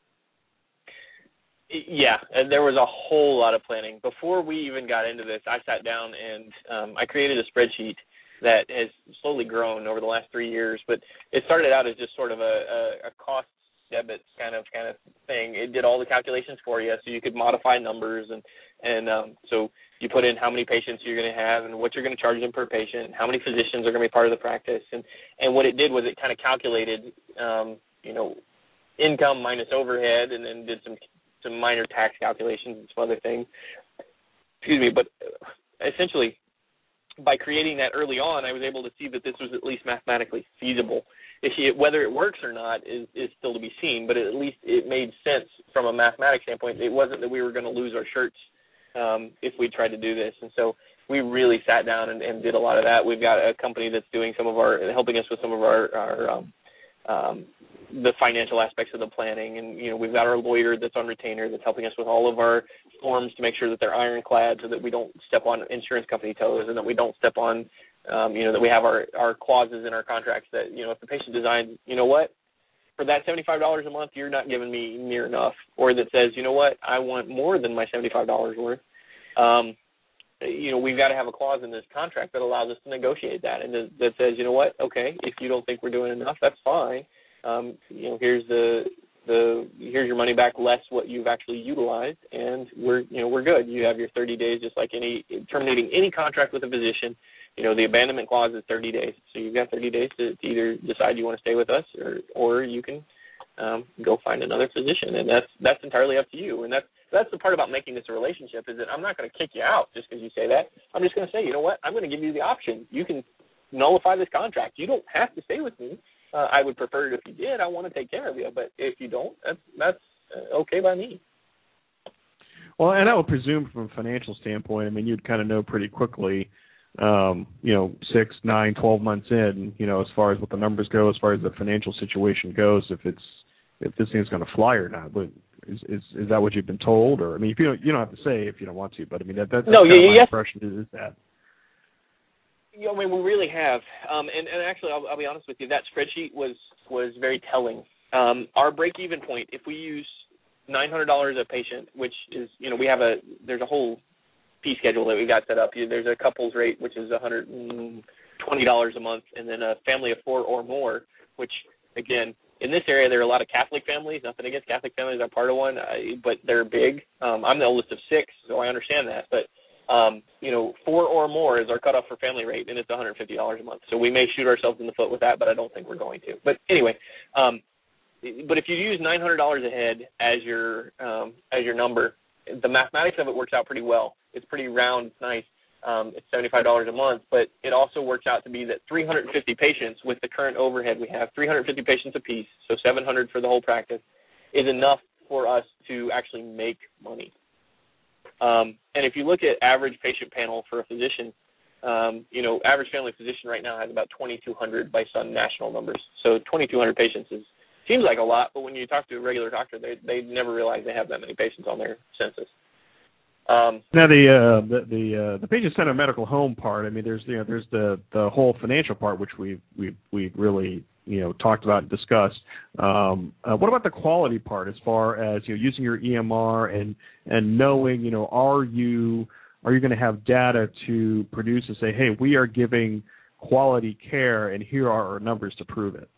Yeah, and there was a whole lot of planning. Before we even got into this, I sat down and um, I created a spreadsheet that has slowly grown over the last three years. But it started out as just sort of a, a, a cost debit kind of kind of thing. It did all the calculations for you, so you could modify numbers, and and um, so you put in how many patients you're going to have and what you're going to charge them per patient, how many physicians are going to be part of the practice, and and what it did was it kind of calculated, um, you know, income minus overhead, and then did some. some minor tax calculations and some other things. Excuse me, but essentially by creating that early on, I was able to see that this was at least mathematically feasible. If you, whether it works or not is, is still to be seen, but at least it made sense from a mathematics standpoint. It wasn't that we were going to lose our shirts um, if we tried to do this. And so we really sat down and, and did a lot of that. We've got a company that's doing some of our, helping us with some of our, our um, um, the financial aspects of the planning, and you know we've got our lawyer that's on retainer that's helping us with all of our forms to make sure that they're ironclad, so that we don't step on insurance company toes, and that we don't step on, um, you know, that we have our, our clauses in our contracts that, you know, if the patient decides, you know what, for that seventy-five dollars a month, you're not giving me near enough, or that says, you know what, I want more than my seventy-five dollars worth, um, you know, we've got to have a clause in this contract that allows us to negotiate that, and that says, you know what, okay, if you don't think we're doing enough, that's fine. Um, you know, here's the the here's your money back less what you've actually utilized, and we're you know we're good. You have your thirty days, just like any terminating any contract with a physician. You know, the abandonment clause is thirty days, so you've got thirty days to, to either decide you want to stay with us, or or you can um, go find another physician, and that's that's entirely up to you. And that's that's the part about making this a relationship, is that I'm not going to kick you out just because you say that. I'm just going to say, you know what, I'm going to give you the option. You can nullify this contract. You don't have to stay with me. Uh, I would prefer it if you did. I want to take care of you, but if you don't, that's that's uh, okay by me. Well, and I would presume from a financial standpoint, I mean, you'd kind of know pretty quickly, um, you know, six, nine, twelve months in, you know, as far as what the numbers go, as far as the financial situation goes, if it's if this thing's going to fly or not. But is, is is that what you've been told? Or I mean, if you don't, you don't have to say if you don't want to, but I mean, that that's no, kind yeah, of my yes. impression is, is that. You know, I mean, we really have, um, and, and actually, I'll, I'll be honest with you, that spreadsheet was, was very telling. Um, our break-even point, if we use nine hundred dollars a patient, which is, you know, we have a, there's a whole fee schedule that we got set up. There's a couples rate, which is one hundred twenty dollars a month, and then a family of four or more, which, again, in this area, there are a lot of Catholic families. Nothing against Catholic families. I'm part of one, I, but they're big. Um, I'm the oldest of six, so I understand that, but Um, you know, four or more is our cutoff for family rate, and it's one hundred fifty dollars a month. So we may shoot ourselves in the foot with that, but I don't think we're going to. But anyway, um, but if you use nine hundred dollars a head as your um, as your number, the mathematics of it works out pretty well. it's pretty round. It's nice. Um, it's seventy-five dollars a month, but it also works out to be that three hundred fifty patients with the current overhead we have, three hundred fifty patients apiece, so seven hundred for the whole practice, is enough for us to actually make money. Um, and if you look at average patient panel for a physician, um, you know, average family physician right now has about twenty-two hundred by some national numbers. So twenty-two hundred patients is seems like a lot, but when you talk to a regular doctor, they they never realize they have that many patients on their census. Um, now the uh, the the, uh, the patient-centered medical home part. I mean, there's you know there's the, the whole financial part which we we we really you know talked about and discussed. Um, uh, what about the quality part as far as you know using your E M R and and knowing you know are you are you going to have data to produce and say, hey, we are giving quality care and here are our numbers to prove it?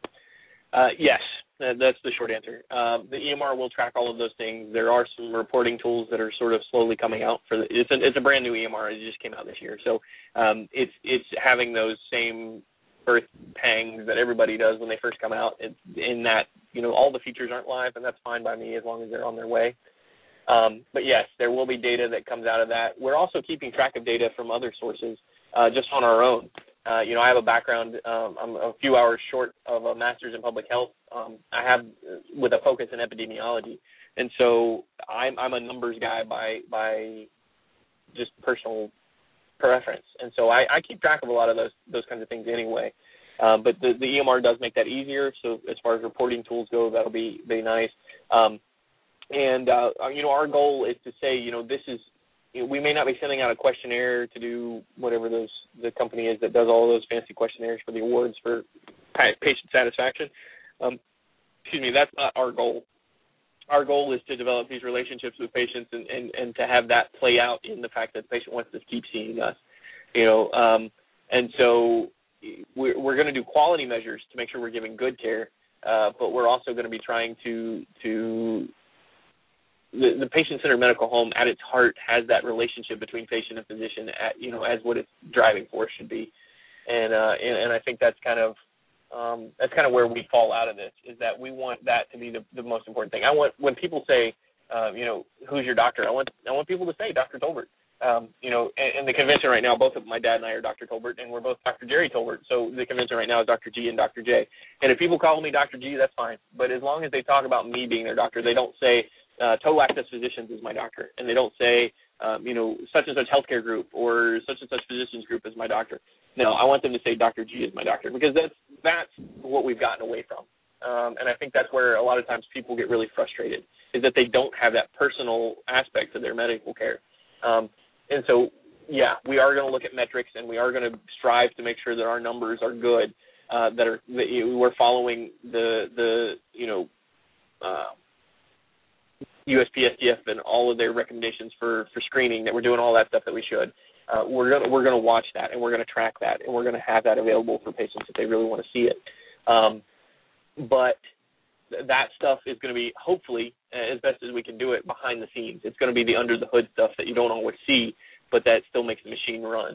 Uh, yes. That's the short answer. Um, the E M R will track all of those things. There are some reporting tools that are sort of slowly coming out. For the, it's a it's a brand new E M R. It just came out this year, so um, it's it's having those same birth pangs that everybody does when they first come out. It's in that you know all the features aren't live, and that's fine by me as long as they're on their way. Um, but yes, there will be data that comes out of that. We're also keeping track of data from other sources uh, just on our own. Uh, you know, I have a background, um, I'm a few hours short of a master's in public health. Um, I have with a focus in epidemiology. And so I'm, I'm a numbers guy by, by just personal preference. And so I, I keep track of a lot of those, those kinds of things anyway. Um, but the, the E M R does make that easier. So as far as reporting tools go, that'll be, be nice. Um, and, uh, you know, our goal is to say, you know, this is, You know, we may not be sending out a questionnaire to do whatever those the company is that does all those fancy questionnaires for the awards for patient satisfaction. Um, excuse me, that's not our goal. Our goal is to develop these relationships with patients and, and, and to have that play out in the fact that the patient wants to keep seeing us. You know, um, and so we're, we're going to do quality measures to make sure we're giving good care, uh, but we're also going to be trying to to The, the patient-centered medical home, at its heart, has that relationship between patient and physician, at, you know, as what its driving force should be, and uh, and, and I think that's kind of um, that's kind of where we fall out of this. Is that we want that to be the, the most important thing. I want when people say, uh, you know, who's your doctor? I want I want people to say Doctor Tolbert. Um, you know, in, in the convention right now, both of my dad and I are Doctor Tolbert, and we're both Doctor Jerry Tolbert. So the convention right now is Doctor G and Doctor J. And if people call me Doctor G, that's fine. But as long as they talk about me being their doctor, they don't say Uh, Total Access Physicians is my doctor, and they don't say, um, you know, such and such healthcare group or such and such physicians group is my doctor. No, I want them to say Doctor G is my doctor because that's that's what we've gotten away from, um, and I think that's where a lot of times people get really frustrated is that they don't have that personal aspect to their medical care, um, and so yeah, we are going to look at metrics and we are going to strive to make sure that our numbers are good, uh, that are that we're following the the you know. Uh, U S P S D F and all of their recommendations for, for screening, that we're doing all that stuff that we should. Uh, we're going we're going to watch that, and we're going to track that, and we're going to have that available for patients if they really want to see it. Um, but th- that stuff is going to be, hopefully, as best as we can do it, behind the scenes. It's going to be the under-the-hood stuff that you don't always see, but that still makes the machine run.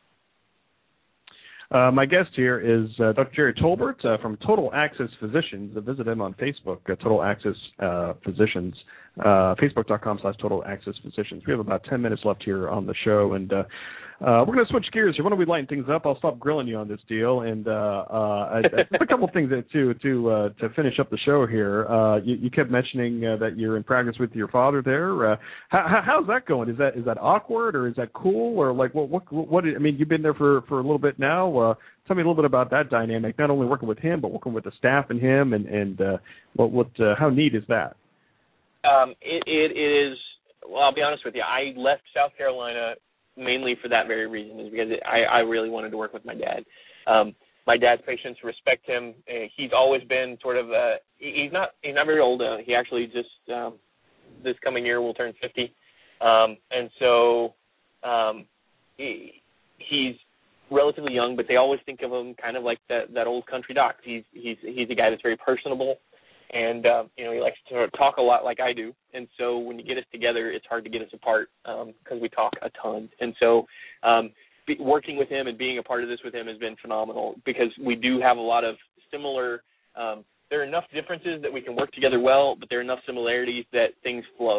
Uh, my guest here is uh, Doctor Jerry Tolbert uh, from Total Access Physicians. Uh, visit him on Facebook, uh, Total Access uh, Physicians, uh, facebook.com slash Total Access Physicians. We have about ten minutes left here on the show, and uh, uh, we're going to switch gears here. Why don't we lighten things up? I'll stop grilling you on this deal, and uh, uh, a couple things to to uh, to finish up the show here. Uh, you, you kept mentioning uh, that you're in practice with your father there. Uh, how, how's that going? Is that is that awkward, or is that cool, or like what what what? I mean, you've been there for, for a little bit now. Uh, tell me a little bit about that dynamic. Not only working with him, but working with the staff and him, and and uh, what what uh, how neat is that? Um, it, it is. Well, I'll be honest with you. I left South Carolina mainly for that very reason, is because it, I, I really wanted to work with my dad. Um, my dad's patients respect him. Uh, he's always been sort of. Uh, he's not. He's not very old. Uh, he actually just um, this coming year will turn fifty, um, and so um, he, he's relatively young. But they always think of him kind of like that that old country doc. He's he's he's a guy that's very personable. And, uh, you know, he likes to talk a lot like I do. And so when you get us together, it's hard to get us apart because um, we talk a ton. And so um, be, working with him and being a part of this with him has been phenomenal because we do have a lot of similar um, – there are enough differences that we can work together well, but there are enough similarities that things flow.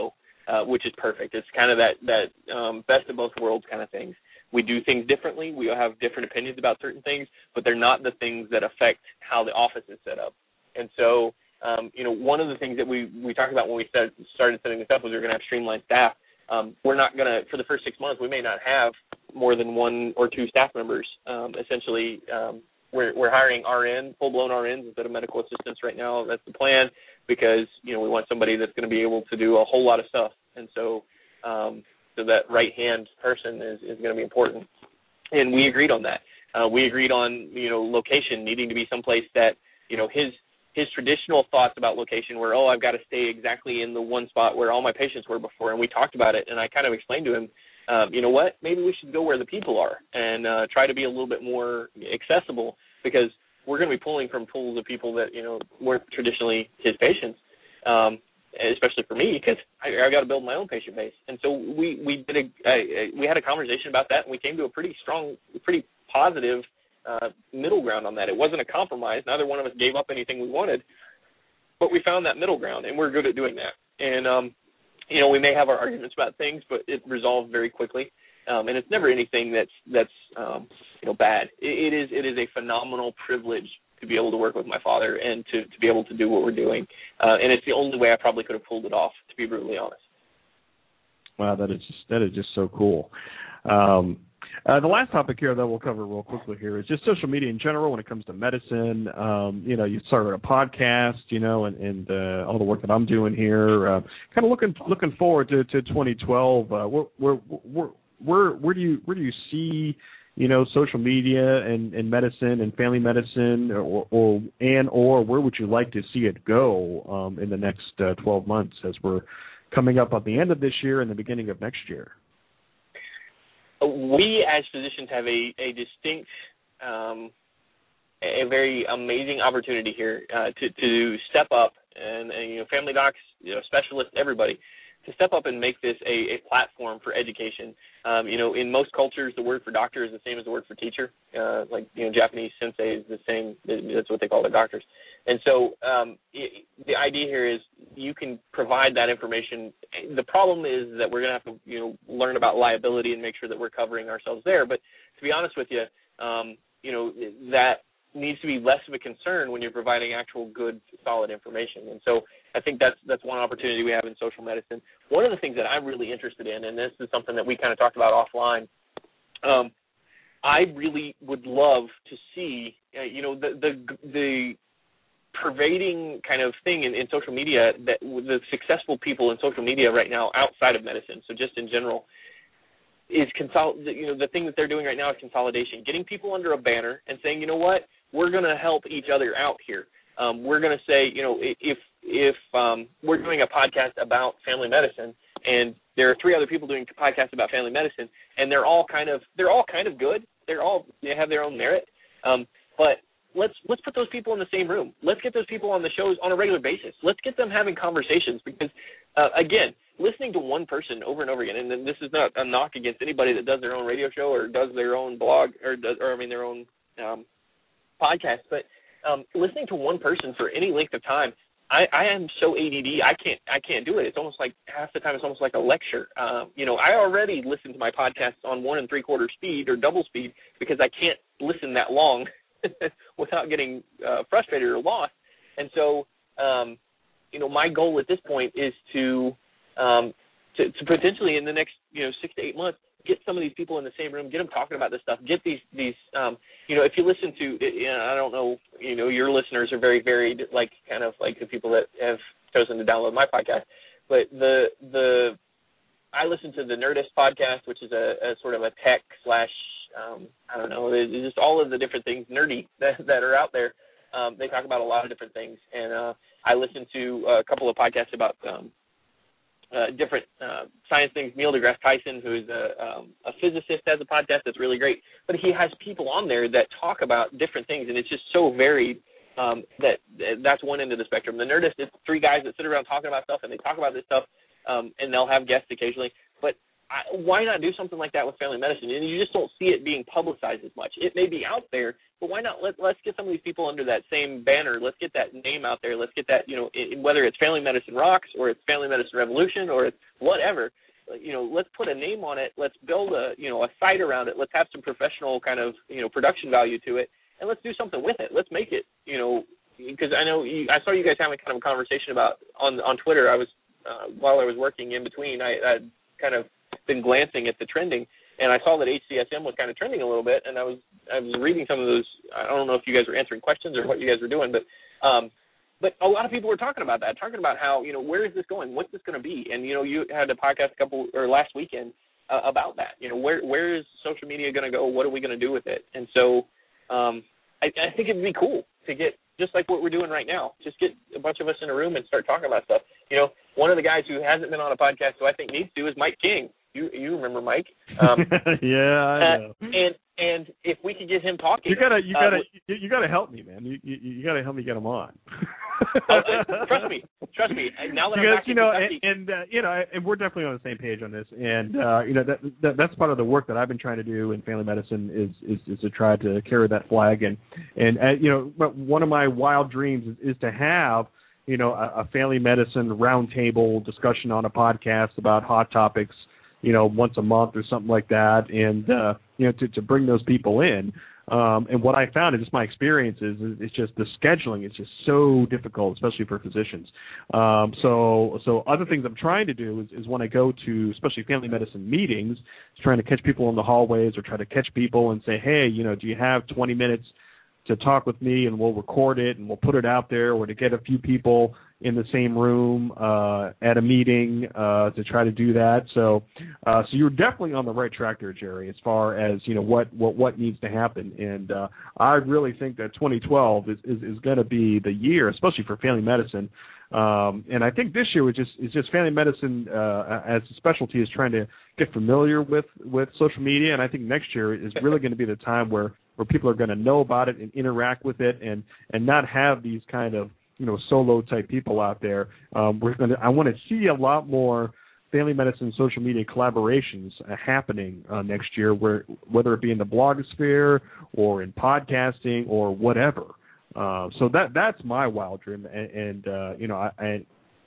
uh, which is perfect. It's kind of that, that um, best of both worlds kind of things. We do things differently. We have different opinions about certain things, but they're not the things that affect how the office is set up. And so, um, you know, one of the things that we, we talked about when we started, started setting this up was we were going to have streamlined staff. Um, we're not going to, for the first six months, we may not have more than one or two staff members. Um, essentially, um, we're, we're hiring R N, full-blown R Ns instead of medical assistants right now. That's the plan because, you know, we want somebody that's going to be able to do a whole lot of stuff. And so, um, so that right-hand person is, is going to be important. And we agreed on that. Uh, we agreed on, you know, location needing to be someplace that, you know, his his traditional thoughts about location were, oh, I've got to stay exactly in the one spot where all my patients were before. And we talked about it, and I kind of explained to him, um, you know what, maybe we should go where the people are and uh, try to be a little bit more accessible because we're going to be pulling from pools of people that, you know, weren't traditionally his patients, um, especially for me because I, I got to build my own patient base. And so we, we did a, a, we had a conversation about that, and we came to a pretty strong, pretty positive Uh, middle ground on that. It wasn't a compromise. Neither one of us gave up anything we wanted, but we found that middle ground, and we're good at doing that. And, um, you know, we may have our arguments about things, but it resolved very quickly. Um, and it's never anything that's, that's um, you know, bad. It, it is it is a phenomenal privilege to be able to work with my father and to, to be able to do what we're doing. Uh, and it's the only way I probably could have pulled it off, to be brutally honest. Wow, that is just, that is just so cool. Um, Uh, the last topic here that we'll cover real quickly here is just social media in general when it comes to medicine. Um, you know, you started a podcast, you know, and, and uh, all the work that I'm doing here. Uh, kind of looking looking forward to, to twenty twelve. Uh, where, where where where where do you where do you see, you know, social media and, and medicine and family medicine, or, or and or where would you like to see it go um, in the next uh, twelve months as we're coming up at the end of this year and the beginning of next year? We as physicians have a, a distinct, um, a very amazing opportunity here uh, to, to step up and, and, you know, family docs, you know, specialists, everybody, to step up and make this a, a platform for education. Um, you know, in most cultures, the word for doctor is the same as the word for teacher. Uh, like, you know, Japanese sensei is the same. That's what they call their doctors. And so um, it, the idea here is you can provide that information. The problem is that we're going to have to, you know, learn about liability and make sure that we're covering ourselves there. But to be honest with you, um, you know, that needs to be less of a concern when you're providing actual good, solid information. And so I think that's that's one opportunity we have in social medicine. One of the things that I'm really interested in, and this is something that we kind of talked about offline, um, I really would love to see, uh, you know, the the the pervading kind of thing in, in social media, that the successful people in social media right now outside of medicine, so just in general, is consol- you know, the thing that they're doing right now is consolidation, getting people under a banner and saying, you know what, we're going to help each other out here. Um, we're going to say, you know, if if um, we're doing a podcast about family medicine and there are three other people doing podcasts about family medicine and they're all kind of they're all kind of good, they're all they have their own merit, um, but let's let's put those people in the same room. Let's get those people on the shows on a regular basis. Let's get them having conversations because, uh, again, listening to one person over and over again, and this is not a knock against anybody that does their own radio show or does their own blog or does, or I mean their own um, podcast, but um, listening to one person for any length of time, I, I am so A D D, I can't I can't do it. It's almost like half the time it's almost like a lecture. Um, you know, I already listen to my podcasts on one and three quarter speed or double speed because I can't listen that long without getting uh, frustrated or lost. And so, um, you know, my goal at this point is to, um, to to potentially in the next, you know, six to eight months, get some of these people in the same room, get them talking about this stuff, get these, these um, you know, if you listen to, you know, I don't know, you know, your listeners are very varied, like kind of like the people that have chosen to download my podcast, but the, the, I listen to the Nerdist podcast, which is a, a sort of a tech slash, um, I don't know, it's just all of the different things nerdy that, that are out there. Um, they talk about a lot of different things. And uh, I listen to a couple of podcasts about um, uh, different uh, science things. Neil deGrasse Tyson, who is a, um, a physicist, has a podcast that's really great. But he has people on there that talk about different things, and it's just so varied um, that that's one end of the spectrum. The Nerdist is three guys that sit around talking about stuff, and they talk about this stuff, um, and they'll have guests occasionally. But I, why not do something like that with family medicine? And you just don't see it being publicized as much. It may be out there, but why not let, let's get some of these people under that same banner. Let's get that name out there. Let's get that, you know, in, whether it's Family Medicine Rocks or it's Family Medicine Revolution or it's whatever, you know, let's put a name on it. Let's build a, you know, a site around it. Let's have some professional kind of, you know, production value to it, and let's do something with it. Let's make it, you know, because I know you, I saw you guys having kind of a conversation about on on Twitter. I was uh, while I was working in between, I I'd kind of been glancing at the trending, and I saw that H C S M was kind of trending a little bit, and I was I was reading some of those. I don't know if you guys were answering questions or what you guys were doing, but um, but a lot of people were talking about that, talking about how, you know, where is this going? What's this going to be? And you know, you had a podcast a couple or last weekend uh, about that. You know, where where is social media going to go? What are we going to do with it? And so um, I, I think it'd be cool to get, just like what we're doing right now, just get a bunch of us in a room and start talking about stuff. You know, one of the guys who hasn't been on a podcast who I think needs to is Mike King. You you remember Mike? Um, yeah, I know. Uh, and and if we could get him talking, you gotta you gotta uh, you, you gotta help me, man. You you, you gotta help me get him on. oh, trust me, trust me. Now that because, I'm back you in know, Kentucky, and, and uh, you know, and we're definitely on the same page on this. And uh, you know, that, that that's part of the work that I've been trying to do in family medicine is is, is to try to carry that flag. And and uh, you know, one of my wild dreams is, is to have, you know, a, a family medicine roundtable discussion on a podcast about hot topics, you know, once a month or something like that, and uh, you know, to, to bring those people in. Um, and what I found is just my experience is, is it's just the scheduling is just so difficult, especially for physicians. Um, so so other things I'm trying to do is, is when I go to especially family medicine meetings, is trying to catch people in the hallways or try to catch people and say, hey, you know, do you have twenty minutes to talk with me, and we'll record it and we'll put it out there, or to get a few people in the same room uh, at a meeting uh, to try to do that. So, uh, so you're definitely on the right track there, Jerry, as far as, you know, what, what, what needs to happen. And uh, I really think that twenty twelve is, is, is going to be the year, especially for family medicine. Um, and I think this year is just is just family medicine uh, as a specialty is trying to get familiar with, with social media. And I think next year is really going to be the time where, where people are going to know about it and interact with it, and, and not have these kind of, you know, solo type people out there. Um, we're going to. I want to see a lot more family medicine social media collaborations uh, happening uh, next year, where whether it be in the blogosphere or in podcasting or whatever. Uh, so that that's my wild dream, and, and uh, you know, I, I,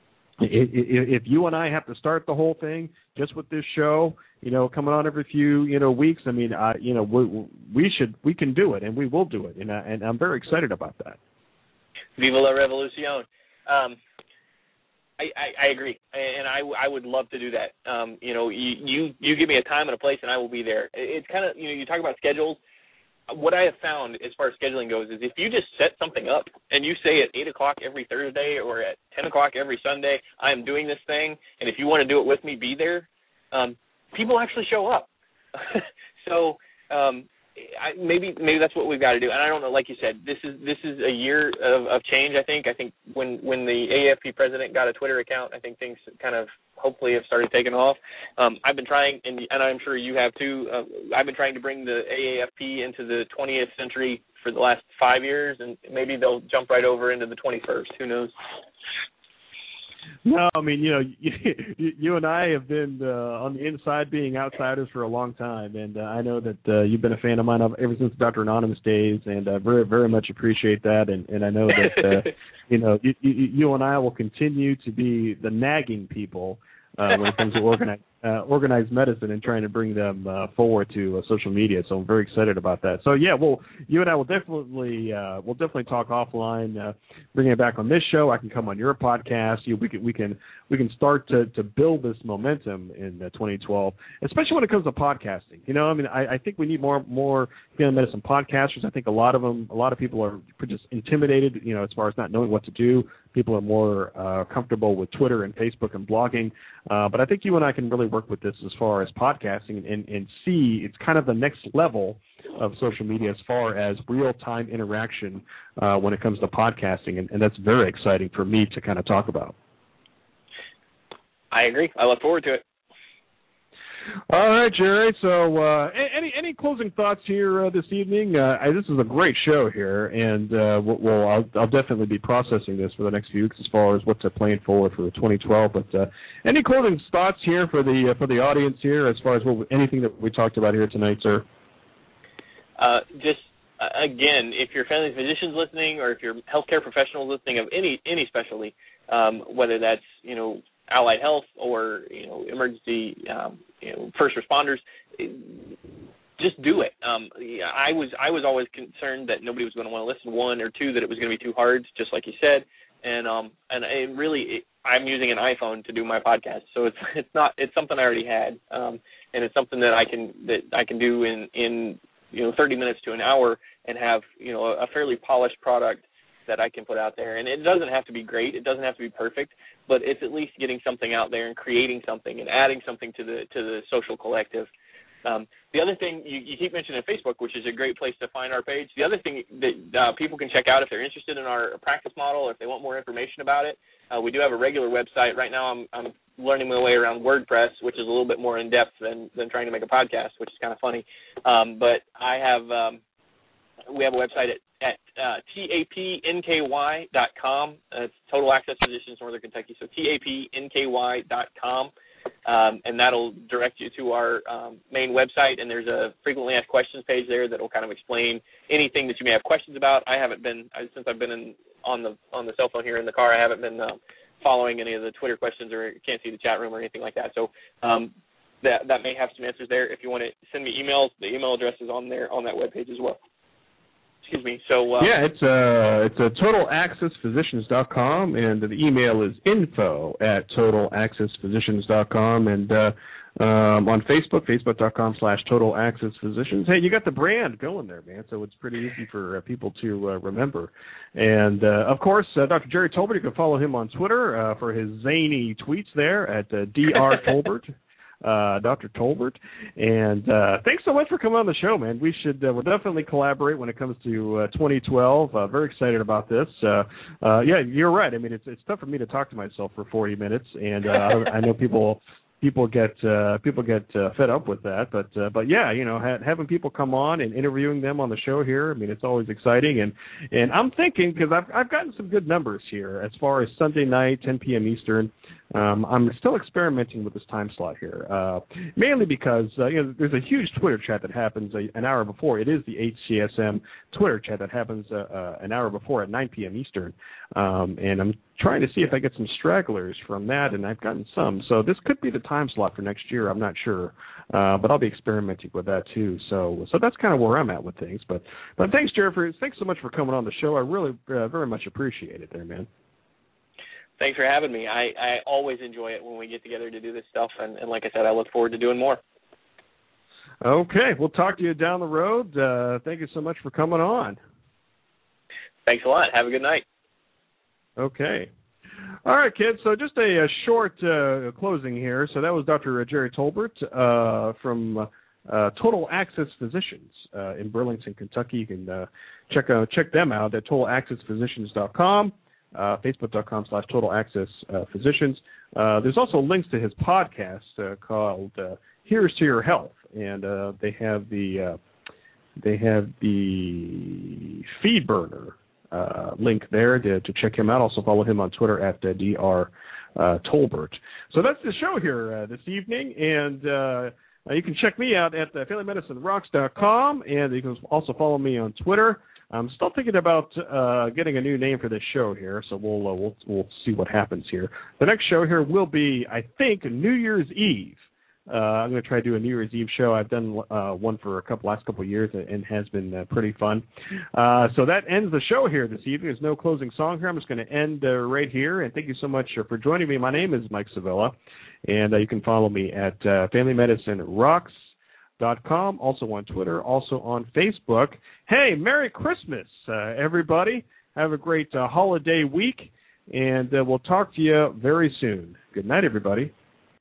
if you and I have to start the whole thing just with this show, you know, coming on every few, you know, weeks, I mean, I, you know, we, we should, we can do it, and we will do it, and, I, and I'm very excited about that. Viva la revolución. Um, I, I, I agree, and I, I would love to do that. Um, you know, you, you you give me a time and a place, and I will be there. It's kind of, you know, you talk about schedules. What I have found as far as scheduling goes is if you just set something up and you say at eight o'clock every Thursday or at ten o'clock every Sunday, I am doing this thing, and if you want to do it with me, be there, um, people actually show up. so um, I, maybe maybe that's what we've got to do. And I don't know, like you said, this is this is a year of, of change, I think. I think when, when the A A F P president got a Twitter account, I think things kind of hopefully have started taking off. Um, I've been trying, and, and I'm sure you have too, uh, I've been trying to bring the A A F P into the twentieth century for the last five years, and maybe they'll jump right over into the twenty-first. Who knows? No, I mean, you know, you, you and I have been uh, on the inside being outsiders for a long time, and uh, I know that uh, you've been a fan of mine ever since Doctor Anonymous days, and I uh, very, very much appreciate that, and, and I know that, uh, you know, you, you, you and I will continue to be the nagging people uh, when it comes to organized, uh, organized medicine and trying to bring them uh, forward to uh, social media. So I'm very excited about that. So yeah, well, you and I will definitely uh, we'll definitely talk offline. Uh, bringing it back on this show, I can come on your podcast. You, we can we can we can start to, to build this momentum in uh, twenty twelve, especially when it comes to podcasting. You know, I mean, I, I think we need more more family medicine podcasters. I think a lot of them, a lot of people are just intimidated, you know, as far as not knowing what to do. People are more uh, comfortable with Twitter and Facebook and blogging. Uh, but I think you and I can really work with this as far as podcasting and, and see it's kind of the next level of social media as far as real-time interaction uh, when it comes to podcasting. And, and that's very exciting for me to kind of talk about. I agree. I look forward to it. All right, Jerry. So, uh, any any closing thoughts here uh, this evening? Uh, I, this is a great show here, and uh, well, I'll, I'll definitely be processing this for the next few weeks as far as what to plan forward for twenty twelve. But uh, any closing thoughts here for the uh, for the audience here, as far as what, anything that we talked about here tonight, sir? Uh, just uh, again, if you're family physicians listening, or if you're healthcare professionals listening of any any specialty, um, whether that's you know allied health or you know emergency um, you know first responders, just do it. Um, I was I was always concerned that nobody was going to want to listen. One or two, that it was going to be too hard, just like you said. And um and it really it, I'm using an iPhone to do my podcast, so it's it's not it's something I already had, um, and it's something that I can that I can do in in you know thirty minutes to an hour and have you know a fairly polished product that I can put out there. And it doesn't have to be great, it doesn't have to be perfect, but it's at least getting something out there and creating something and adding something to the to the social collective. Um, the other thing, you, you keep mentioning Facebook, which is a great place to find our page. The other thing that uh, people can check out if they're interested in our practice model, or if they want more information about it, uh, we do have a regular website. Right now I'm, I'm learning my way around WordPress, which is a little bit more in-depth than, than trying to make a podcast, which is kind of funny. Um, but I have um, we have a website at, at uh, T A P N K Y dot com. Uh, it's Total Access Physicians Northern Kentucky, so T A P N K Y dot com. Um, and that'll direct you to our um, main website, and there's a frequently asked questions page there that will kind of explain anything that you may have questions about. I haven't been I, since I've been in, on the on the cell phone here in the car. I haven't been uh, following any of the Twitter questions, or can't see the chat room or anything like that. So um, that that may have some answers there. If you want to send me emails, the email address is on there on that webpage as well. Excuse me. So uh, yeah, it's uh it's a total access physicians dot com, and the email is info at total access physicians dot com, and uh, um, on Facebook, facebook dot com slash total access physicians. Hey, you got the brand going there, man. So it's pretty easy for uh, people to uh, remember. And uh, of course, uh, Doctor Jerry Tolbert, you can follow him on Twitter uh, for his zany tweets there at uh, Dr Tolbert. Uh, Doctor Tolbert, and uh, thanks so much for coming on the show, man. We should uh, we'll definitely collaborate when it comes to uh, twenty twelve. Uh, very excited about this. Uh, uh, yeah, you're right. I mean, it's it's tough for me to talk to myself for forty minutes, and uh, I know people people get uh, people get uh, fed up with that. But uh, but yeah, you know, ha- having people come on and interviewing them on the show here, I mean, it's always exciting. And and I'm thinking, because I've I've gotten some good numbers here as far as Sunday night, ten p.m. Eastern. Um, I'm still experimenting with this time slot here, uh, mainly because uh, you know there's a huge Twitter chat that happens a, an hour before. It is the H C S M Twitter chat that happens uh, uh, an hour before at nine p.m. Eastern, um, and I'm trying to see if I get some stragglers from that, and I've gotten some. So this could be the time slot for next year. I'm not sure, uh, but I'll be experimenting with that too. So so that's kind of where I'm at with things. But but thanks, Jerry. Thanks so much for coming on the show. I really uh, very much appreciate it there, man. Thanks for having me. I, I always enjoy it when we get together to do this stuff, and, and like I said, I look forward to doing more. Okay, we'll talk to you down the road. Uh, thank you so much for coming on. Thanks a lot. Have a good night. Okay. All right, kids, so just a, a short uh, closing here. So that was Doctor Jerry Tolbert uh, from uh, Total Access Physicians uh, in Burlington, Kentucky. You can uh, check, uh, check them out at total access physicians dot com. Uh, Facebook dot com slash Total Access uh, Physicians. Uh, there's also links to his podcast uh, called uh, Here's to Your Health, and uh, they have the uh, they have the feed burner uh, link there to, to check him out. Also follow him on Twitter at uh, Dr Uh, Tolbert. So that's the show here uh, this evening, and uh, you can check me out at uh, family medicine rocks dot com, and you can also follow me on Twitter. I'm still thinking about uh, getting a new name for this show here, so we'll, uh, we'll we'll see what happens here. The next show here will be, I think, New Year's Eve. Uh, I'm going to try to do a New Year's Eve show. I've done uh, one for a couple last couple of years, and has been uh, pretty fun. Uh, so that ends the show here this evening. There's no closing song here. I'm just going to end uh, right here, and thank you so much for joining me. My name is Mike Sevilla, and uh, you can follow me at uh, Family Medicine Rocks. Dot com, also on Twitter, also on Facebook. Hey, Merry Christmas, uh, everybody. Have a great uh, holiday week, and uh, we'll talk to you very soon. Good night, everybody.